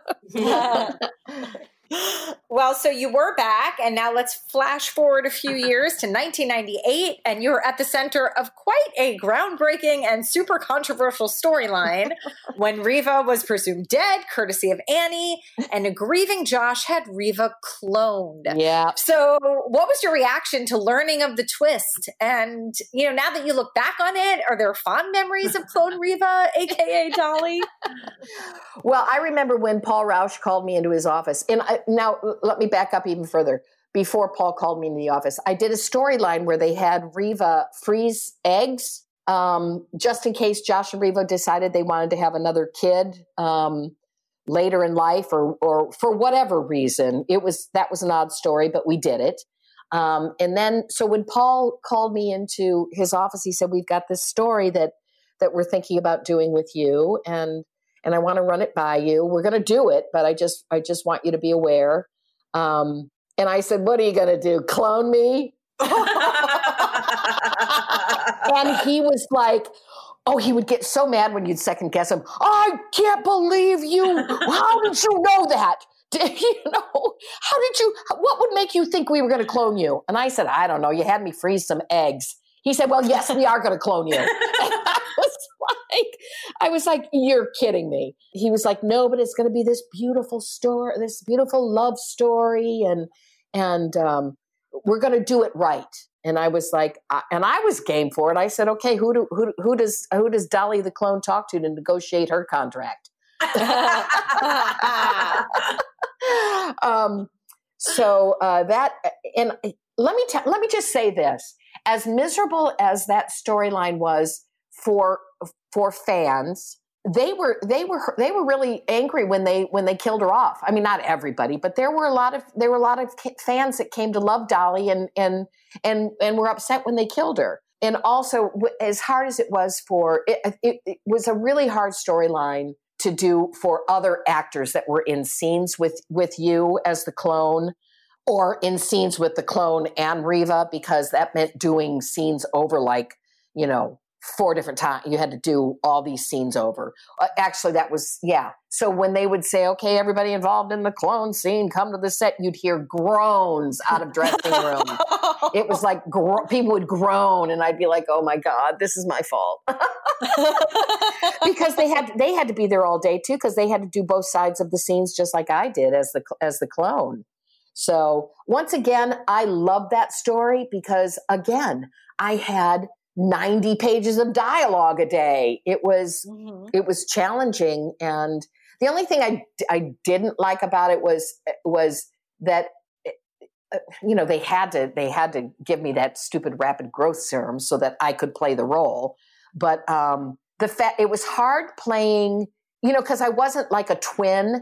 Well, so you were back, and now let's flash forward a few years to nineteen ninety-eight, and you were at the center of quite a groundbreaking and super controversial storyline when Riva was presumed dead, courtesy of Annie, and a grieving Josh had Riva cloned. Yeah. So what was your reaction to learning of the twist? And, you know, now that you look back on it, are there fond memories of clone Riva, a k a. Dolly? Well, I remember when Paul Rausch called me into his office, and I, now let me back up even further. Before Paul called me into the office, I did a storyline where they had Riva freeze eggs um, just in case Josh and Riva decided they wanted to have another kid um, later in life, or or for whatever reason. It was that was an odd story, but we did it. Um, and then, so when Paul called me into his office, he said, "We've got this story that that we're thinking about doing with you, and and I want to run it by you. We're going to do it, but I just I just want you to be aware." Um, and I said, "What are you going to do? Clone me?" And he was like, oh, he would get so mad when you'd second guess him. "I can't believe you. How did you know that? Did, you know, how did you, what would make you think we were going to clone you?" And I said, "I don't know. You had me freeze some eggs." He said, "Well, yes, we are going to clone you." And I was like, I was like, "You're kidding me." He was like, "No, but it's going to be this beautiful story, this beautiful love story. And, and, um, we're going to do it right." And I was like, uh, and I was game for it. I said, "Okay, who do, who, who does, who does Dolly the clone talk to to negotiate her contract?" um, so, uh, that, and let me, t- let me just say this, as miserable as that storyline was for, for fans, they were, they were, they were really angry when they, when they killed her off. I mean, not everybody, but there were a lot of, there were a lot of fans that came to love Dolly and, and, and, and were upset when they killed her. And also, as hard as it was for, it, it, it was a really hard storyline to do for other actors that were in scenes with, with you as the clone, or in scenes with the clone and Riva, because that meant doing scenes over like, you know, four different times. You had to do all these scenes over. Uh, actually, that was, yeah. So when they would say, "Okay, everybody involved in the clone scene, come to the set," you'd hear groans out of dressing room. It was like gro- people would groan, and I'd be like, "Oh my God, this is my fault." Because they had they had to be there all day too, because they had to do both sides of the scenes just like I did as the as the clone. So once again, I love that story because, again, I had ninety pages of dialogue a day. It was, mm-hmm. it was challenging. And the only thing I, I didn't like about it was, was that, you know, they had to, they had to give me that stupid rapid growth serum so that I could play the role. But, um, the fact, it was hard playing, you know, cause I wasn't like a twin.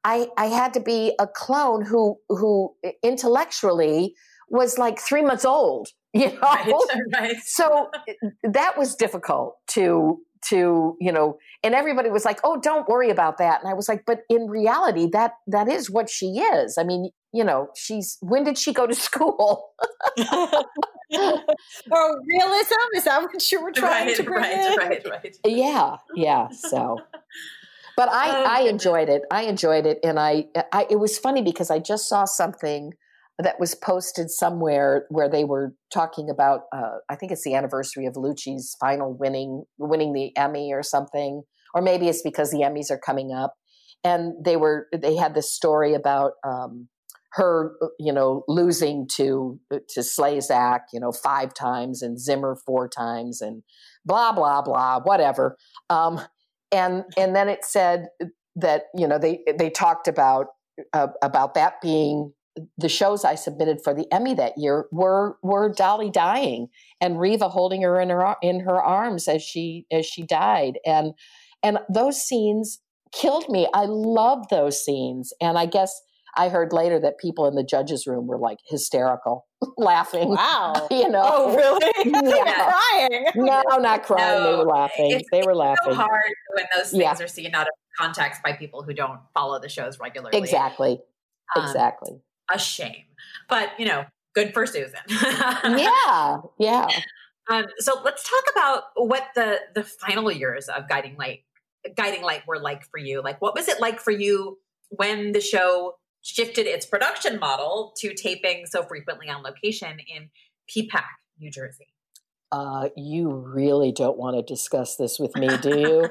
I, I had to be a clone who, who intellectually was like three months old, you know? Right, right. So that was difficult to, to, you know, and everybody was like, oh, don't worry about that. And I was like, but in reality, that, that is what she is. I mean, you know, she's, when did she go to school? Oh, realism? Is that what you were trying right, to bring right, in? right, right. Yeah. Yeah. So, but I, Oh, I goodness. enjoyed it. I enjoyed it. And I, I, it was funny because I just saw something that was posted somewhere where they were talking about, uh, I think it's the anniversary of Lucci's final winning, winning the Emmy or something, or maybe it's because the Emmys are coming up. And they were, they had this story about um, her, you know, losing to, to Slezak, you know, five times and Zimmer four times and blah, blah, blah, whatever. Um, and, and then it said that, you know, they, they talked about, uh, about that being, the shows I submitted for the Emmy that year were were Dolly dying and Riva holding her in her in her arms as she as she died, and and those scenes killed me. I loved those scenes, and I guess I heard later that people in the judges' room were like hysterical, laughing. Wow! You know? Oh, really? Yeah. Crying? No, not crying. No, they were laughing. It's, they were it's laughing. so hard when those things Yeah. are seen out of context by people who don't follow the shows regularly. Exactly. Um, Exactly. A shame, but you know, good for Susan. Yeah, yeah. Um, so let's talk about what the the final years of Guiding Light, Guiding Light were like for you. Like, what was it like for you when the show shifted its production model to taping so frequently on location in P PAC, New Jersey? Uh, you really don't want to discuss this with me, do you?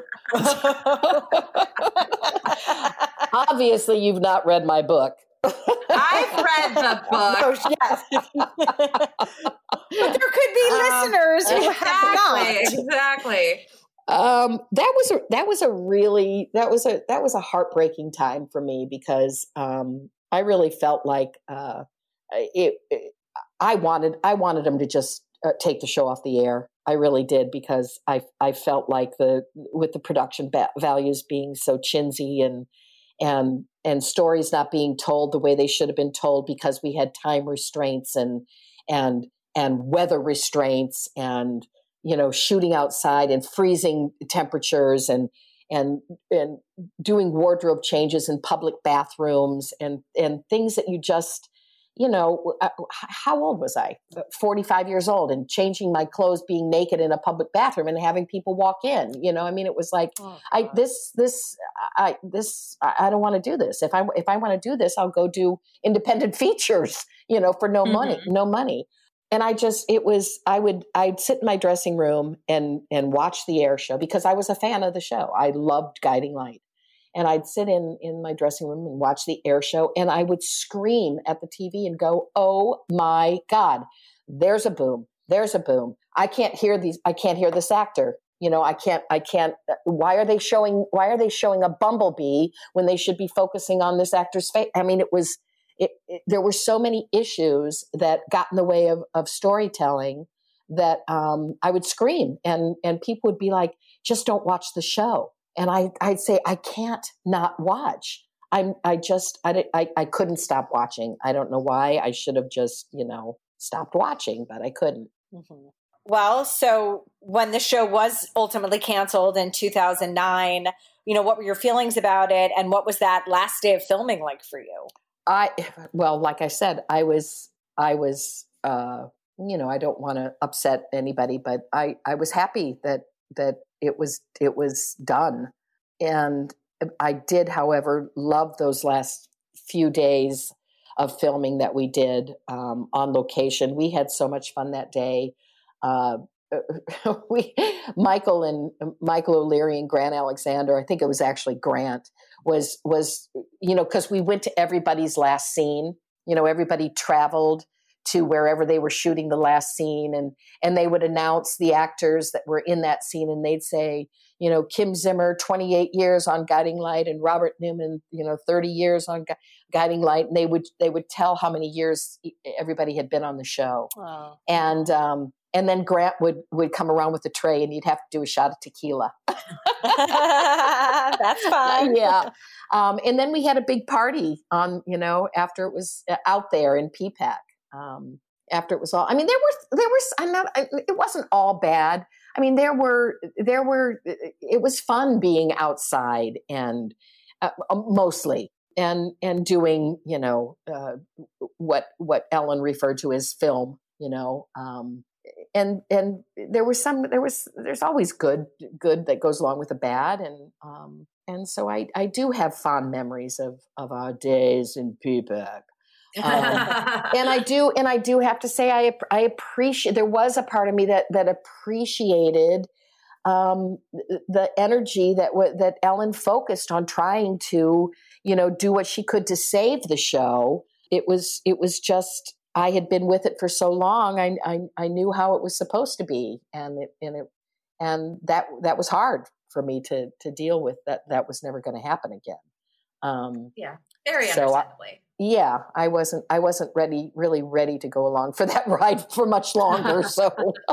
Obviously, you've not read my book. I've read the book. Oh, yes. But there could be Um, listeners who have not. Exactly. Exactly. Um, that was a that was a really that was a that was a heartbreaking time for me because um, I really felt like uh, it, it. I wanted I wanted them to just uh, take the show off the air. I really did because I I felt like the with the production ba- values being so chintzy and and and stories not being told the way they should have been told because we had time restraints and and and weather restraints and you know shooting outside and freezing temperatures and and and doing wardrobe changes in public bathrooms and and things that you just you know how old was I? forty-five years old and changing my clothes, being naked in a public bathroom and having people walk in. You know, I mean, it was like Oh, I this this I this I don't want to do this. If I if I want to do this, I'll go do independent features. You know, for no mm-hmm. money, no money. And I just it was I would I'd sit in my dressing room and and watch the air show because I was a fan of the show. I loved Guiding Light. And I'd sit in, in my dressing room and watch the air show, and I would scream at the T V and go, "Oh my God, there's a boom! There's a boom! I can't hear these. I can't hear this actor. You know, I can't. I can't. Why are they showing? Why are they showing a bumblebee when they should be focusing on this actor's face?" I mean, it was. It, it, there were so many issues that got in the way of, of storytelling that um, I would scream, and and people would be like, "Just don't watch the show." And I, I'd say, I can't not watch. I'm, I just, I, I, I couldn't stop watching. I don't know why. I should have just, you know, stopped watching, but I couldn't. Mm-hmm. Well, so when the show was ultimately canceled in two thousand nine, you know, what were your feelings about it? And what was that last day of filming like for you? I, well, like I said, I was, I was, uh, you know, I don't want to upset anybody, but I, I was happy that, that, it was it was done. And I did, however, love those last few days of filming that we did um, on location. We had so much fun that day. Uh, we Michael and Michael O'Leary and Grant Alexander, I think it was actually Grant, was was, you know, because we went to everybody's last scene. You know, everybody traveled to wherever they were shooting the last scene, and and they would announce the actors that were in that scene, and they'd say, you know, Kim Zimmer, twenty-eight years on Guiding Light, and Robert Newman, you know, thirty years on Gu- Guiding Light, and they would they would tell how many years everybody had been on the show, oh. and um, and then Grant would would come around with a tray, and you'd have to do a shot of tequila. That's fun. Yeah. Um, and then we had a big party on, you know, after it was out there in P PAC. Um, after it was all, I mean, there were, there was, I'm not, it wasn't all bad. I mean, there were, there were, it was fun being outside and uh, mostly and, and doing, you know, uh, what, what Ellen referred to as film, you know, um, and, and there was some, there was, there's always good, good that goes along with the bad. And, um, and so I, I do have fond memories of, of our days in P PAC. Um, and I do, and I do have to say, I, I appreciate, there was a part of me that, that appreciated, um, the energy that w- that Ellen focused on trying to, you know, do what she could to save the show. It was, it was just, I had been with it for so long. I, I, I knew how it was supposed to be. And it, and it, and that, that was hard for me to, to deal with. That, that was never going to happen again. Um, yeah, very so understandably. I, Yeah, I wasn't. I wasn't ready, really ready to go along for that ride for much longer. So,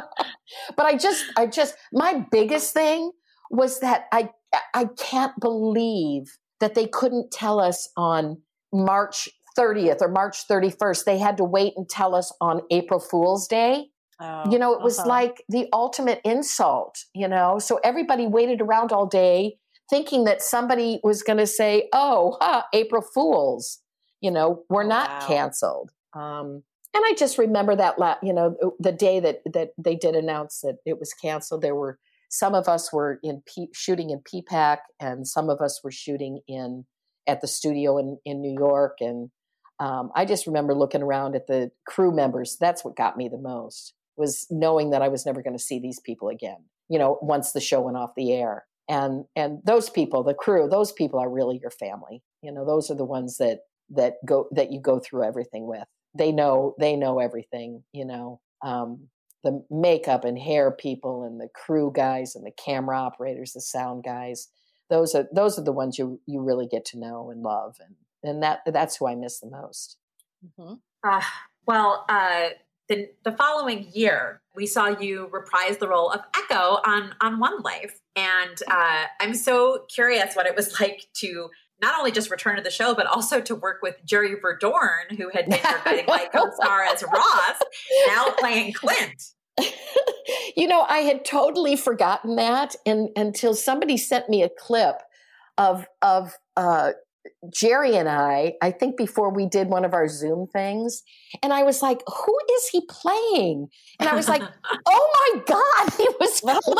but I just, I just, my biggest thing was that I, I can't believe that they couldn't tell us on March thirtieth or March thirty-first. They had to wait and tell us on April Fool's Day. Oh, you know, it was uh-huh. like the ultimate insult. You know, so everybody waited around all day thinking that somebody was going to say, "Oh, huh, April Fools." You know, we're not wow. canceled. Um, and I just remember that, la- you know, the day that, that they did announce that it was canceled, there were, some of us were in P- shooting in P PAC and some of us were shooting in, at the studio in, in New York. And um, I just remember looking around at the crew members. That's what got me the most, was knowing that I was never going to see these people again, you know, once the show went off the air. And, and those people, the crew, those people are really your family. You know, those are the ones that, that go, that you go through everything with. They know, they know everything, you know, um, the makeup and hair people and the crew guys and the camera operators, the sound guys. Those are, those are the ones you, you really get to know and love. And, and that, that's who I miss the most. Mm-hmm. Uh, well, uh, the, the following year, we saw you reprise the role of Echo on, on One Life. And uh, I'm so curious what it was like to not only just return to the show, but also to work with Jerry Verdorn, who had been your Guiding Light co-star as Ross, now playing Clint. You know, I had totally forgotten that and, until somebody sent me a clip of of uh, Jerry and I, I think before we did one of our Zoom things. And I was like, who is he playing? And I was like, oh my God, he was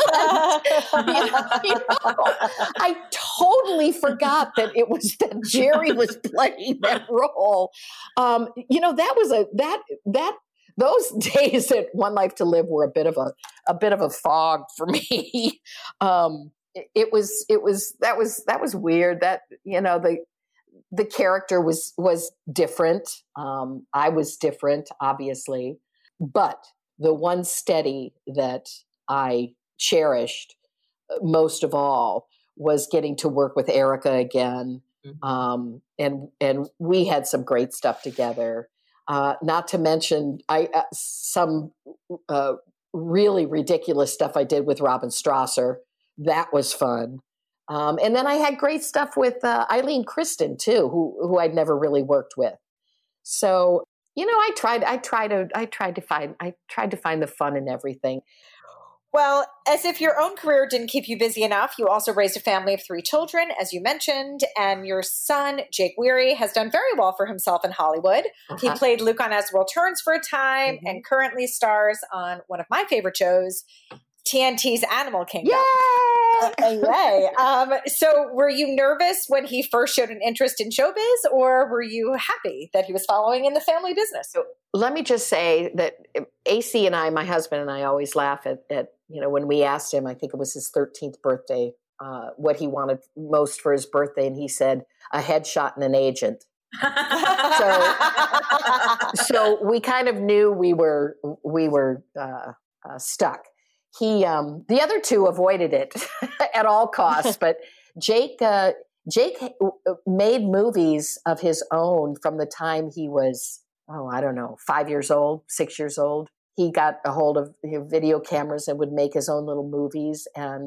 Clint. you know, you know, I totally forgot that it was that Jerry was playing that role. Um, you know, that was a, that, that, those days at One Life to Live were a bit of a, a bit of a fog for me. um, it, it was, it was, that was, that was weird that, you know, the, the character was, was different. Um, I was different, obviously, but the one steady that I cherished most of all was getting to work with Erica again. Mm-hmm. Um, and, and we had some great stuff together. Uh, not to mention I, uh, some, uh, really ridiculous stuff I did with Robin Strasser. That was fun. Um, and then I had great stuff with uh, Eileen Kristen too, who who I'd never really worked with. So you know, I tried. I tried to. I tried to find. I tried to find the fun in everything. Well, as if your own career didn't keep you busy enough, you also raised a family of three children, as you mentioned, and your son, Jake Weary, has done very well for himself in Hollywood. Uh-huh. He played Luke on As the World Turns for a time mm-hmm. and currently stars on one of my favorite shows, T N T's Animal Kingdom. Yay! Yay! Um, so were you nervous when he first showed an interest in showbiz, or were you happy that he was following in the family business? So let me just say that A C and I, my husband and I, always laugh at, at you know, when we asked him, I think it was his thirteenth birthday, uh, what he wanted most for his birthday, and he said, a headshot and an agent. so, so we kind of knew we were we were uh, uh, stuck. He, um, the other two avoided it at all costs, but Jake, uh, Jake made movies of his own from the time he was, oh, I don't know, five years old, six years old. he got a hold of, you know, video cameras and would make his own little movies. And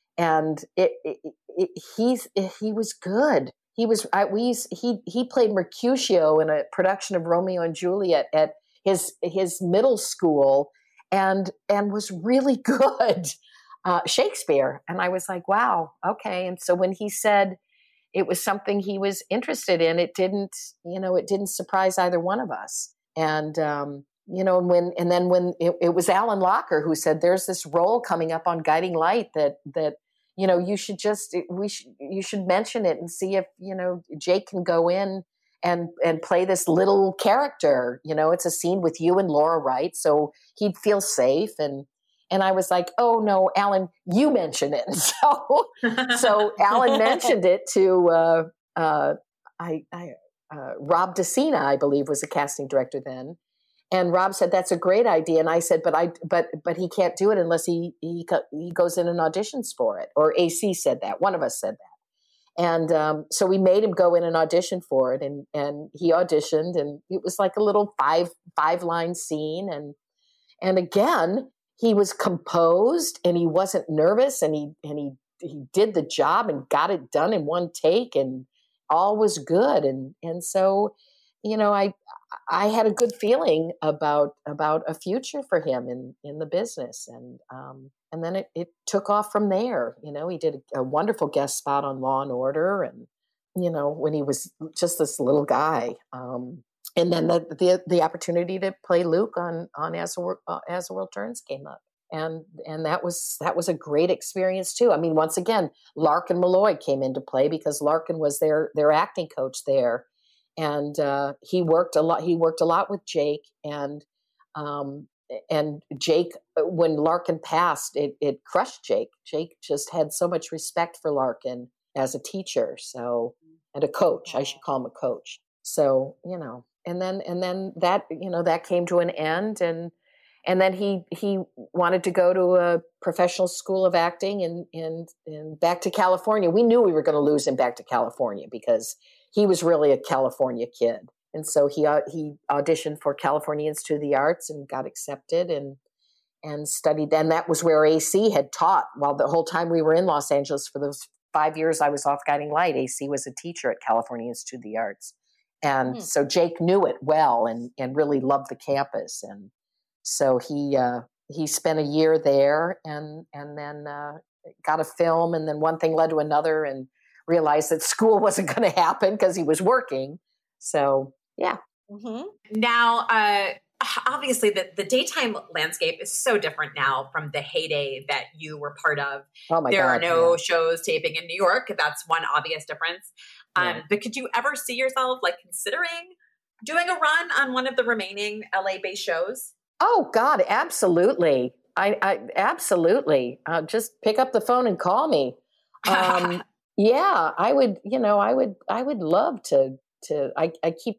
and it, it, it, he's he was good. He was I, we he he played Mercutio in a production of Romeo and Juliet at his his middle school, and and was really good. Uh, Shakespeare. And I was like, wow, okay. And so when he said it was something he was interested in, it didn't, you know, it didn't surprise either one of us. And, um, you know, when, and then when it, it was Alan Locker who said, there's this role coming up on Guiding Light that, that, you know, you should just, we should, you should mention it and see if, you know, Jake can go in and, and play this little character. You know, it's a scene with you and Laura Wright. So he'd feel safe. And, And I was like, oh, no, Alan, you mention it. And so so Alan mentioned it to uh, uh, I, I, uh, Rob DeCina, I believe, was a casting director then. And Rob said, that's a great idea. And I said, but I but but he can't do it unless he, he, he goes in and auditions for it. Or A C said that. One of us said that. And um, so we made him go in and audition for it. And, and he auditioned. And it was like a little five, five-line scene. And And again, he was composed and he wasn't nervous, and he and he he did the job and got it done in one take, and all was good. And and so, you know, I I had a good feeling about about a future for him in, in the business. And um, and then it, it took off from there. You know, he did a, a wonderful guest spot on Law and Order, and, you know, when he was just this little guy. Um, And then the, the the opportunity to play Luke on on As the World, uh, As the World Turns came up, and and that was that was a great experience too. I mean, once again, Larkin Malloy came into play because Larkin was their their acting coach there, and uh, he worked a lot. He worked a lot with Jake, and um, and Jake. When Larkin passed, it it crushed Jake. Jake just had so much respect for Larkin as a teacher, so and a coach. I should call him a coach. So, you know. And then, and then that, you know, that came to an end, and, and then he, he wanted to go to a professional school of acting and, and, and back to California. We knew we were going to lose him back to California because he was really a California kid. And so he, uh, he auditioned for California Institute of the Arts and got accepted and, and studied. And that was where A C had taught while the whole time we were in Los Angeles. For those five years I was off Guiding Light, A C was a teacher at California Institute of the Arts. And mm. so Jake knew it well and, and really loved the campus. And so he uh, he spent a year there and and then uh, got a film. And then one thing led to another, and realized that school wasn't going to happen because he was working. So, yeah. Mm-hmm. Now, uh, obviously, the, the daytime landscape is so different now from the heyday that you were part of. Oh my there God, are no yeah. shows taping in New York. That's one obvious difference. Um, Yeah. But could you ever see yourself like considering doing a run on one of the remaining L A-based shows? Oh God, absolutely. I, I absolutely. Uh, just pick up the phone and call me. Um, yeah, I would. You know, I would. I would love to. To. I. I keep.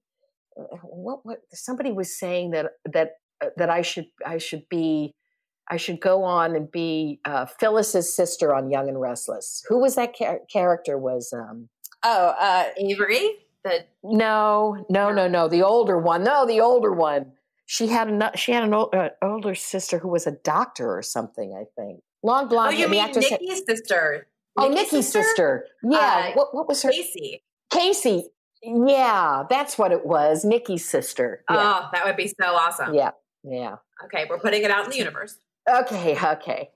What? What? Somebody was saying that that that I should. I should be. I should go on and be uh, Phyllis's sister on Young and Restless. Who was that char- character? Was um. Oh, uh, Avery? The No, no, no, no. The older one. No, the older one. She had a she had an old, uh, older sister who was a doctor or something, I think. Long blonde. Oh, you the mean actress had- Nikki's sister? Oh, Nikki's Nikki's sister. Yeah. Uh, what what was her? Casey. Casey. Yeah, that's what it was. Nikki's sister. Yeah. Oh, that would be so awesome. Yeah. Yeah. Okay, we're putting it out in the universe. Okay. Okay.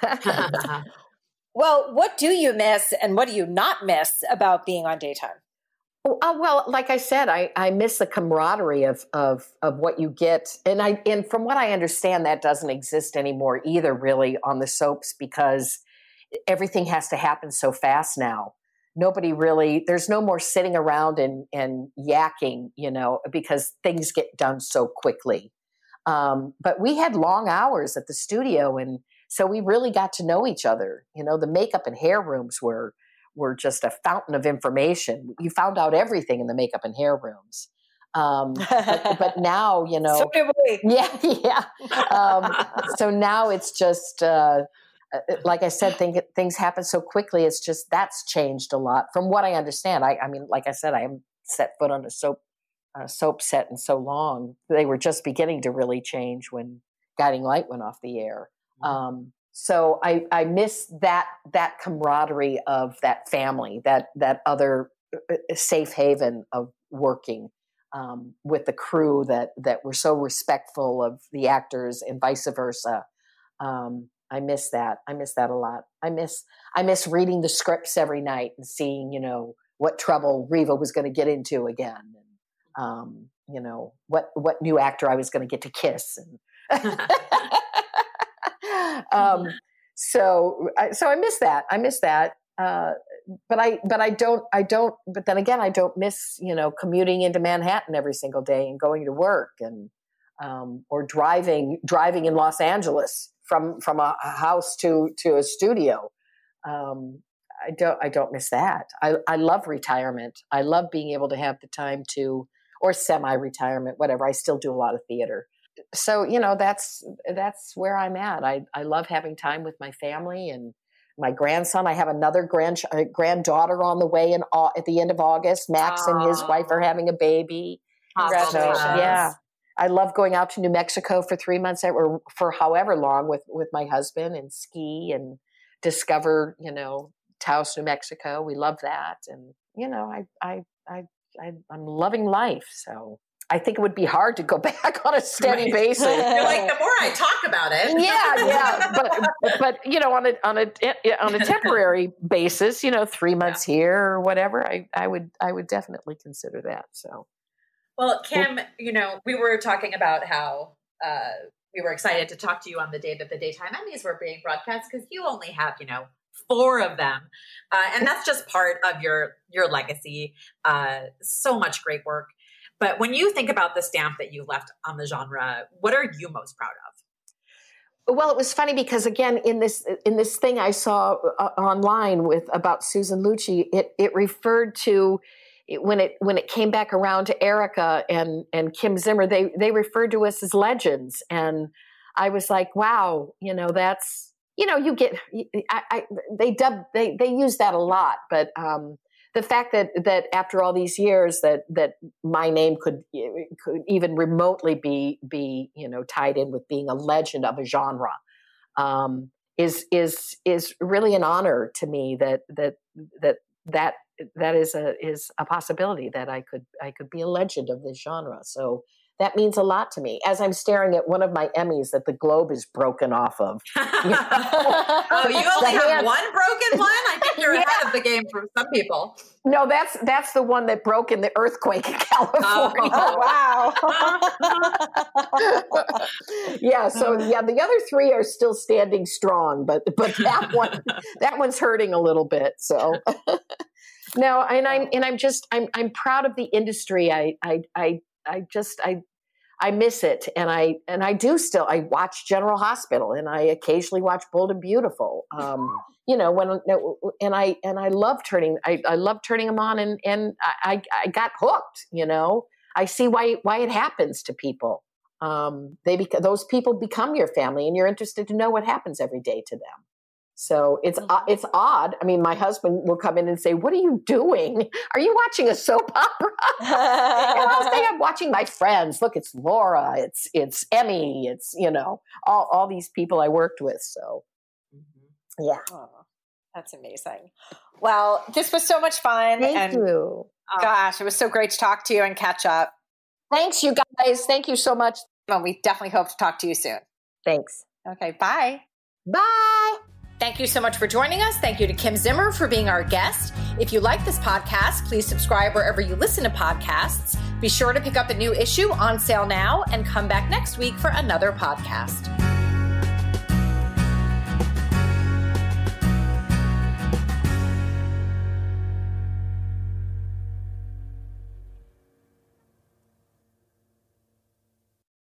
well, what do you miss and what do you not miss about being on daytime? Oh, uh, well, like I said, I, I miss the camaraderie of, of of what you get. And I and from what I understand, that doesn't exist anymore either, really, on the soaps, because everything has to happen so fast now. Nobody really, there's no more sitting around and, and yakking, you know, because things get done so quickly. Um, but we had long hours at the studio, and so we really got to know each other. You know, the makeup and hair rooms were were just a fountain of information. You found out everything in the makeup and hair rooms. Um, but, but now, you know, so did we. yeah, yeah. Um, so now it's just, uh, like I said, think, things happen so quickly. It's just, that's changed a lot from what I understand. I, I mean, like I said, I haven't set foot on a soap, uh, soap set in so long. They were just beginning to really change when, Guiding Light went off the air. Um, so I, I miss that, that camaraderie of that family, that, that other safe haven of working um, with the crew that, that were so respectful of the actors and vice versa. Um, I miss that. I miss that a lot. I miss, I miss reading the scripts every night and seeing, you know, what trouble Riva was going to get into again. And, um, you know, what, what new actor I was going to get to kiss. And um, so, so I miss that. I miss that. Uh, but I, but I don't, I don't, but then again, I don't miss, you know, commuting into Manhattan every single day and going to work and, um, or driving, driving in Los Angeles from, from a house to, to a studio. Um, I don't, I don't miss that. I, I love retirement. I love being able to have the time to, or semi-retirement, whatever. I still do a lot of theater. So, you know, that's, that's where I'm at. I, I love having time with my family and my grandson. I have another grand, uh, granddaughter on the way in, uh, at the end of August. Max Aww. And his wife are having a baby. Congratulations. So, yeah. I love going out to New Mexico for three months or for however long with, with my husband and ski and discover, you know, Taos, New Mexico. We love that. And, you know, I, I, I, I I'm loving life. So I think it would be hard to go back on a steady right. basis. You're like, the more I talk about it. Yeah, yeah. But, but, you know, on a, on a, on a temporary basis, you know, three months yeah. here or whatever, I, I would, I would definitely consider that. So. Well, Kim, you know, we were talking about how uh, we were excited to talk to you on the day that the Daytime Emmys were being broadcast because you only have, you know, four of them. Uh, and that's just part of your, your legacy. Uh, so much great work. But when you think about the stamp that you left on the genre, what are you most proud of? Well, it was funny because again, in this, in this thing I saw uh, online with about Susan Lucci, it, it referred to it, when it, when it came back around to Erica and, and Kim Zimmer, they, they referred to us as legends. And I was like, wow, you know, that's, you know, you get, I, I, they dub, they, they use that a lot, but, um, the fact that, that after all these years that, that my name could, could even remotely be, be, you know, tied in with being a legend of a genre, um, is, is, is really an honor to me that, that, that, that, that is a, is a possibility that I could, I could be a legend of this genre. So that means a lot to me as I'm staring at one of my Emmys that the globe is broken off of. You know? Oh, you only have hand. one broken one? I think you're yeah. ahead of the game for some people. No, that's that's the one that broke in the earthquake in California. Oh, wow. Yeah, so yeah, the other three are still standing strong, but but that one that one's hurting a little bit. So no, and I'm and I'm just I'm I'm proud of the industry. I I I I just, I, I miss it. And I, and I do still, I watch General Hospital and I occasionally watch Bold and Beautiful. Um, you know, when, and I, and I love turning, I, I love turning them on and, and I, I got hooked, you know, I see why, why it happens to people. Um, they, beca- those people become your family and you're interested to know what happens every day to them. So it's uh, it's odd. I mean, my husband will come in and say, "What are you doing? Are you watching a soap opera?" And I'll say, "I'm watching my friends. Look, it's Laura. It's it's Emmy. It's you know all all these people I worked with." So yeah, oh, that's amazing. Well, this was so much fun. Thank and, you. Gosh, it was so great to talk to you and catch up. Thanks, you guys. Thank you so much. Well, we definitely hope to talk to you soon. Thanks. Okay. Bye. Bye. Thank you so much for joining us. Thank you to Kim Zimmer for being our guest. If you like this podcast, please subscribe wherever you listen to podcasts. Be sure to pick up a new issue on sale now and come back next week for another podcast.